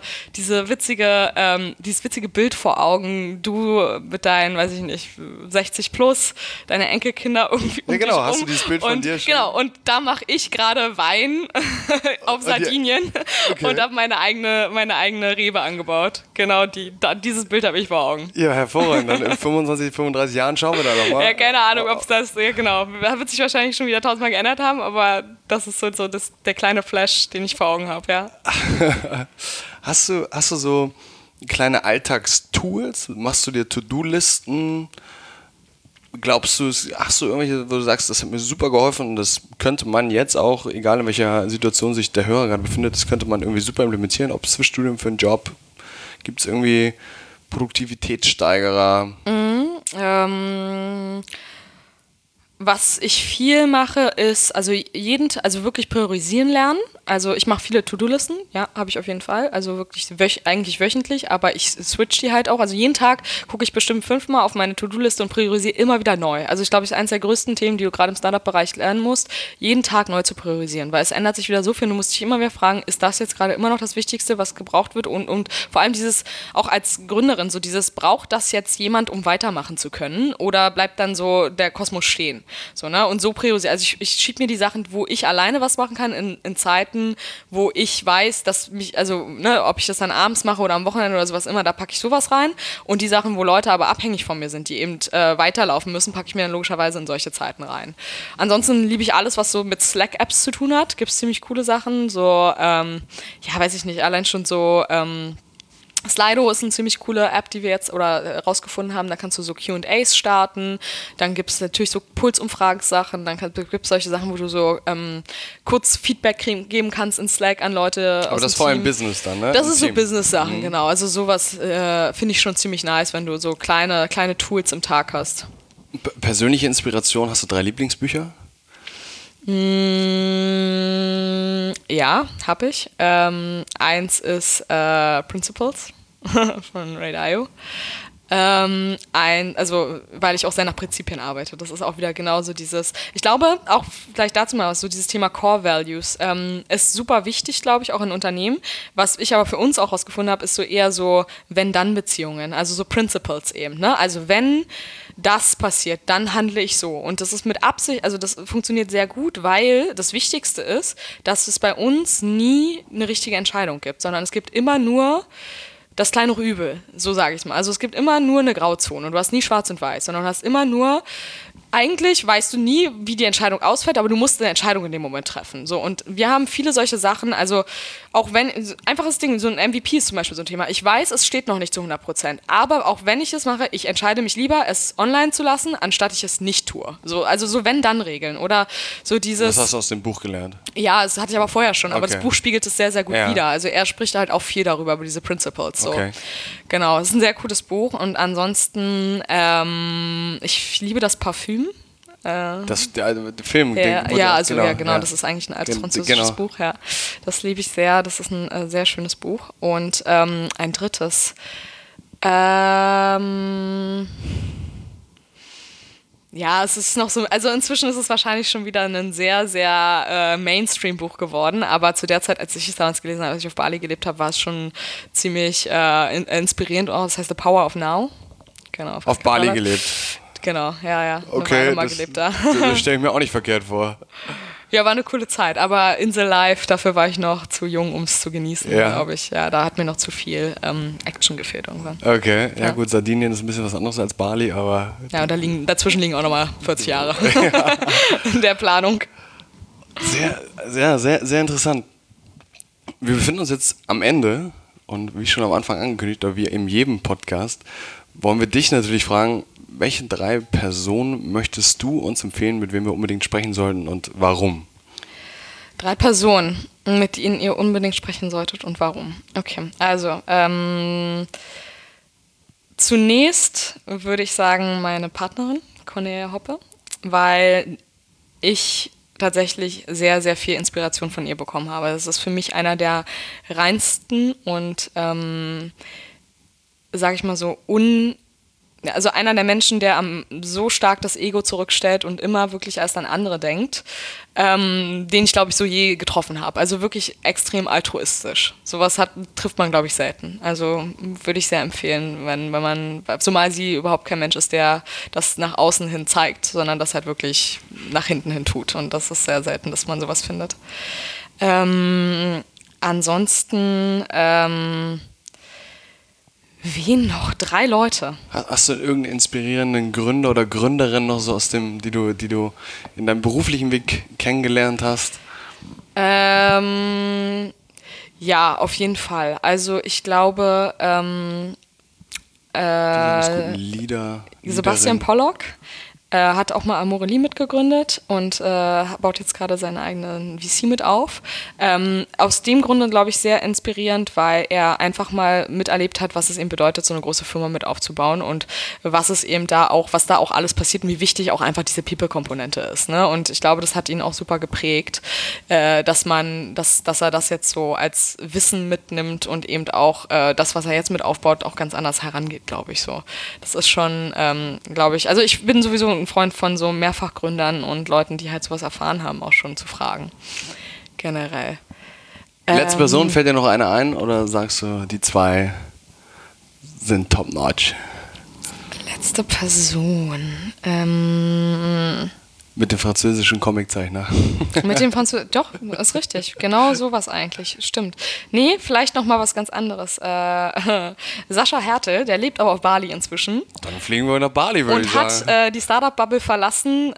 witzige Bild vor Augen, du mit deinen, weiß ich nicht, 60 plus, deine Enkelkinder irgendwie um dich rum. Hast du dieses Bild von dir schon? Genau, und da mache ich gerade Wein auf Sardinien und habe meine eigene Rebe angebaut. Genau, dieses Bild habe ich vor Augen. Ja, hervorragend. Dann in 25, 35 Jahren schauen wir da doch mal. Ja, keine Ahnung, ob es das, ja genau, da wird sich wahrscheinlich schon wieder 1000-mal geändert haben, aber das ist so der kleine Flash, den ich vor Augen habe, ja. Hast du so kleine Alltagstools? Machst du dir To-Do-Listen? Glaubst du, hast du irgendwelche, wo du sagst, das hat mir super geholfen und das könnte man jetzt auch, egal in welcher Situation sich der Hörer gerade befindet, das könnte man irgendwie super implementieren, ob es für Studium, für einen Job, gibt es irgendwie Produktivitätssteigerer? Was ich viel mache, ist also wirklich priorisieren lernen. Also ich mache viele To-Do-Listen, ja, habe ich auf jeden Fall. Also wirklich eigentlich wöchentlich, aber ich switch die halt auch. Also jeden Tag gucke ich bestimmt 5-mal auf meine To-Do-Liste und priorisiere immer wieder neu. Also ich glaube, das ist eines der größten Themen, die du gerade im Startup-Bereich lernen musst, jeden Tag neu zu priorisieren, weil es ändert sich wieder so viel. Du musst dich immer wieder fragen, ist das jetzt gerade immer noch das Wichtigste, was gebraucht wird? Und vor allem dieses, auch als Gründerin, so dieses, braucht das jetzt jemand, um weitermachen zu können? Oder bleibt dann so der Kosmos stehen? So, ne? Und so priorisiere. Also ich schiebe mir die Sachen, wo ich alleine was machen kann, in Zeiten, wo ich weiß, dass mich, also, ne, ob ich das dann abends mache oder am Wochenende oder sowas immer, da packe ich sowas rein. Und die Sachen, wo Leute aber abhängig von mir sind, die eben weiterlaufen müssen, packe ich mir dann logischerweise in solche Zeiten rein. Ansonsten liebe ich alles, was so mit Slack-Apps zu tun hat. Gibt es ziemlich coole Sachen. So, ja, weiß ich nicht, allein schon so, Slido ist eine ziemlich coole App, die wir jetzt rausgefunden haben. Da kannst du so Q&As starten. Dann gibt es natürlich so Pulsumfragesachen. Dann gibt es solche Sachen, wo du so kurz Feedback geben kannst in Slack an Leute. Aber das ist vor allem Business dann, ne? Das ist so Business-Sachen, genau. Also sowas finde ich schon ziemlich nice, wenn du so kleine Tools im Tag hast. Persönliche Inspiration, hast du 3 Lieblingsbücher? Ja, habe ich. Eins ist Principles von Ray Dalio. Weil ich auch sehr nach Prinzipien arbeite. Das ist auch wieder genauso dieses, ich glaube, auch vielleicht dazu mal was, so dieses Thema Core Values ist super wichtig, glaube ich, auch in Unternehmen. Was ich aber für uns auch rausgefunden habe, ist so eher so Wenn-Dann-Beziehungen, also so Principles eben. Ne? Also wenn das passiert, dann handle ich so. Und das ist mit Absicht, also das funktioniert sehr gut, weil das Wichtigste ist, dass es bei uns nie eine richtige Entscheidung gibt, sondern es gibt immer nur das kleinere Übel, so sage ich mal. Also es gibt immer nur eine Grauzone und du hast nie schwarz und weiß, sondern du hast immer nur, eigentlich weißt du nie, wie die Entscheidung ausfällt, aber du musst eine Entscheidung in dem Moment treffen. So, und wir haben viele solche Sachen, also auch wenn, einfaches Ding, so ein MVP ist zum Beispiel so ein Thema. Ich weiß, es steht noch nicht zu 100%, aber auch wenn ich es mache, ich entscheide mich lieber, es online zu lassen, anstatt ich es nicht tue. So, also so Wenn-Dann-Regeln oder so dieses... Das hast du aus dem Buch gelernt? Ja, das hatte ich aber vorher schon, aber Okay. das Buch spiegelt es sehr, sehr gut wider. Also er spricht halt auch viel darüber, über diese Principles. So. Okay. Genau, es ist ein sehr cooles Buch und ansonsten, ich liebe das Parfüm. Der Film. Genau, das ist eigentlich ein altes französisches Buch, ja. Das liebe ich sehr, das ist ein sehr schönes Buch. Und ein drittes, ja, es ist noch so, also inzwischen ist es wahrscheinlich schon wieder ein sehr, sehr Mainstream-Buch geworden, aber zu der Zeit, als ich es damals gelesen habe, als ich auf Bali gelebt habe, war es schon ziemlich inspirierend. Das heißt The Power of Now. Genau, auf Bali gelebt. Genau, ja. Okay, mal gelebt da. Das stelle ich mir auch nicht verkehrt vor. Ja, war eine coole Zeit, aber Insel Life, dafür war ich noch zu jung, um es zu genießen, glaube ich. Ja, da hat mir noch zu viel Action gefehlt irgendwann. Okay, ja gut, Sardinien ist ein bisschen was anderes als Bali, aber... Ja, und dazwischen liegen auch nochmal 40 Jahre in der Planung. Sehr interessant. Wir befinden uns jetzt am Ende und wie schon am Anfang angekündigt, oder wie in jedem Podcast, wollen wir dich natürlich fragen, welche 3 Personen möchtest du uns empfehlen, mit wem wir unbedingt sprechen sollten und warum? 3 Personen, mit denen ihr unbedingt sprechen solltet und warum. Okay, also zunächst würde ich sagen meine Partnerin, Cornelia Hoppe, weil ich tatsächlich sehr, sehr viel Inspiration von ihr bekommen habe. Das ist für mich einer der reinsten und, sage ich mal so, also einer der Menschen, der so stark das Ego zurückstellt und immer wirklich erst an andere denkt, den ich, glaube ich, so je getroffen habe. Also wirklich extrem altruistisch. Sowas trifft man, glaube ich, selten. Also würde ich sehr empfehlen, wenn man, zumal sie überhaupt kein Mensch ist, der das nach außen hin zeigt, sondern das halt wirklich nach hinten hin tut. Und das ist sehr selten, dass man sowas findet. Ansonsten... wen noch? 3 Leute. Hast du irgendeinen inspirierenden Gründer oder Gründerin noch so die du in deinem beruflichen Weg kennengelernt hast? Ja, auf jeden Fall. Also ich glaube, Sebastian Pollock hat auch mal Amorelie mitgegründet und baut jetzt gerade seine eigenen VC mit auf. Aus dem Grunde, glaube ich, sehr inspirierend, weil er einfach mal miterlebt hat, was es eben bedeutet, so eine große Firma mit aufzubauen und was da auch alles passiert und wie wichtig auch einfach diese People-Komponente ist. Ne? Und ich glaube, das hat ihn auch super geprägt, dass er das jetzt so als Wissen mitnimmt und eben auch das, was er jetzt mit aufbaut, auch ganz anders herangeht, glaube ich so. Das ist schon, glaube ich, also ich bin sowieso ein Freund von so Mehrfachgründern und Leuten, die halt sowas erfahren haben, auch schon zu fragen. Generell. Letzte Person, fällt dir noch eine ein oder sagst du, die 2 sind top-notch? Letzte Person. Mit dem französischen Comiczeichner. Mit dem Doch, ist richtig. Genau sowas eigentlich. Stimmt. Nee, vielleicht noch mal was ganz anderes. Sascha Hertel, der lebt aber auf Bali inzwischen. Dann fliegen wir nach Bali, würde ich sagen. Und hat die Startup-Bubble verlassen,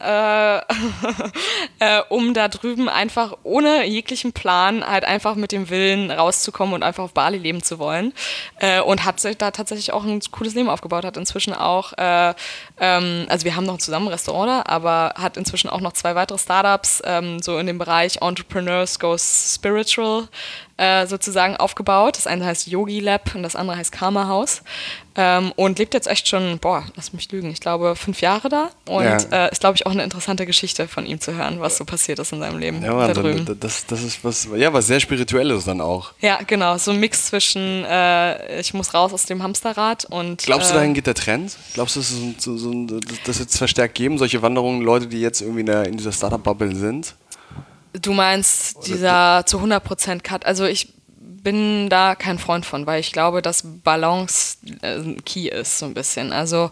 um da drüben einfach ohne jeglichen Plan halt einfach mit dem Willen rauszukommen und einfach auf Bali leben zu wollen. Und hat sich da tatsächlich auch ein cooles Leben aufgebaut. Hat inzwischen auch, also wir haben noch zusammen ein Restaurant da, aber hat inzwischen auch noch 2 weitere Startups, so in dem Bereich Entrepreneurs Goes Spiritual sozusagen aufgebaut. Das eine heißt Yogi Lab und das andere heißt Karma House. Und lebt jetzt echt schon, lass mich lügen, ich glaube 5 Jahre da. Und ist, glaube ich, auch eine interessante Geschichte von ihm zu hören, was so passiert ist in seinem Leben da drüben. Das ist was sehr Spirituelles dann auch. Ja, genau, so ein Mix zwischen ich muss raus aus dem Hamsterrad und... Glaubst du, dahin geht der Trend? Glaubst du, das wird es verstärkt geben, solche Wanderungen, Leute, die jetzt irgendwie in dieser Startup-Bubble sind? Du meinst dieser zu 100% Cut. Also ich bin da kein Freund von, weil ich glaube, dass Balance key ist so ein bisschen. Also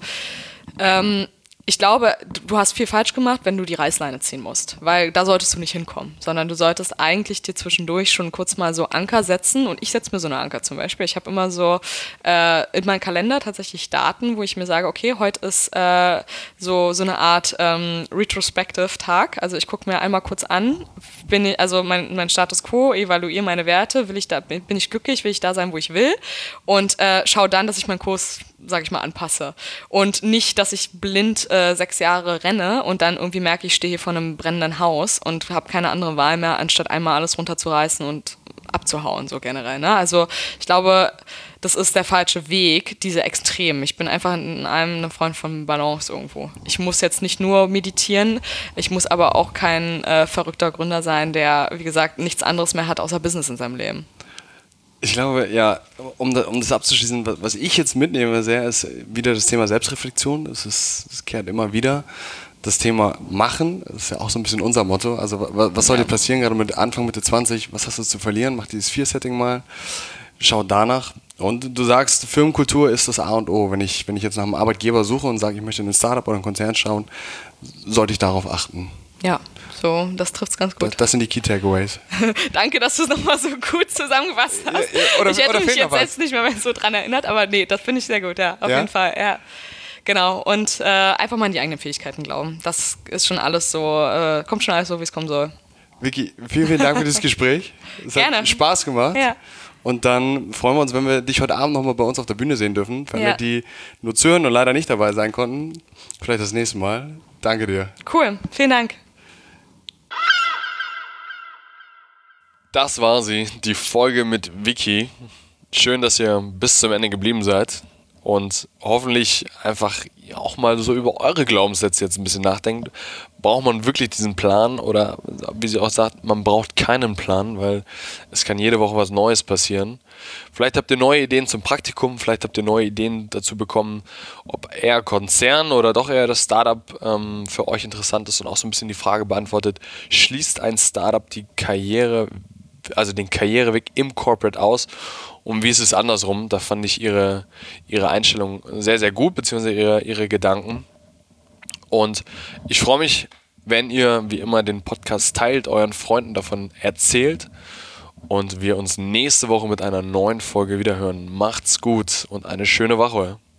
ich glaube, du hast viel falsch gemacht, wenn du die Reißleine ziehen musst, weil da solltest du nicht hinkommen, sondern du solltest eigentlich dir zwischendurch schon kurz mal so Anker setzen und ich setze mir so eine Anker zum Beispiel. Ich habe immer so in meinem Kalender tatsächlich Daten, wo ich mir sage, okay, heute ist so eine Art Retrospective-Tag, also ich gucke mir einmal kurz an, mein Status Quo, evaluiere meine Werte, bin ich glücklich, will ich da sein, wo ich will und schaue dann, dass ich meinen Kurs, sage ich mal, anpasse und nicht, dass ich blind 6 Jahre renne und dann irgendwie merke, ich stehe hier vor einem brennenden Haus und habe keine andere Wahl mehr, anstatt einmal alles runterzureißen und abzuhauen, so generell. Ne? Also ich glaube, das ist der falsche Weg, diese Extremen. Ich bin einfach ein Freund von Balance irgendwo. Ich muss jetzt nicht nur meditieren, ich muss aber auch kein verrückter Gründer sein, der, wie gesagt, nichts anderes mehr hat außer Business in seinem Leben. Ich glaube, ja, um das abzuschließen, was ich jetzt mitnehme sehr, ist wieder das Thema Selbstreflexion. Das kehrt immer wieder. Das Thema Machen, das ist ja auch so ein bisschen unser Motto. Also was soll dir passieren, gerade mit Anfang, Mitte 20, was hast du zu verlieren? Mach dieses 4-Setting mal, schau danach. Und du sagst, Firmenkultur ist das A und O. Wenn ich jetzt nach einem Arbeitgeber suche und sage, ich möchte in ein Startup oder einen Konzern schauen, sollte ich darauf achten. Ja, so, das trifft es ganz gut. Das sind die Key Takeaways. Danke, dass du es nochmal so gut zusammengefasst hast. Ich hätte mich jetzt selbst nicht mehr so dran erinnert, aber nee, das finde ich sehr gut, ja, auf jeden Fall, ja. Genau, und einfach mal an die eigenen Fähigkeiten glauben. Das ist schon alles so, kommt schon alles so, wie es kommen soll. Vicky, vielen Dank für das Gespräch. Es Gerne. Hat Spaß gemacht. Ja. Und dann freuen wir uns, wenn wir dich heute Abend nochmal bei uns auf der Bühne sehen dürfen. Für alle, die nur zuhören und leider nicht dabei sein konnten. Vielleicht das nächste Mal. Danke dir. Cool, vielen Dank. Das war sie, die Folge mit Vicky. Schön, dass ihr bis zum Ende geblieben seid und hoffentlich einfach auch mal so über eure Glaubenssätze jetzt ein bisschen nachdenkt. Braucht man wirklich diesen Plan oder wie sie auch sagt, man braucht keinen Plan, weil es kann jede Woche was Neues passieren. Vielleicht habt ihr neue Ideen zum Praktikum, vielleicht habt ihr neue Ideen dazu bekommen, ob eher Konzern oder doch eher das Startup für euch interessant ist und auch so ein bisschen die Frage beantwortet, schließt ein Startup den Karriereweg im Corporate aus und wie ist es andersrum? Da fand ich ihre Einstellung sehr, sehr gut, beziehungsweise ihre Gedanken. Und ich freue mich, wenn ihr wie immer den Podcast teilt, euren Freunden davon erzählt und wir uns nächste Woche mit einer neuen Folge wiederhören. Macht's gut und eine schöne Woche.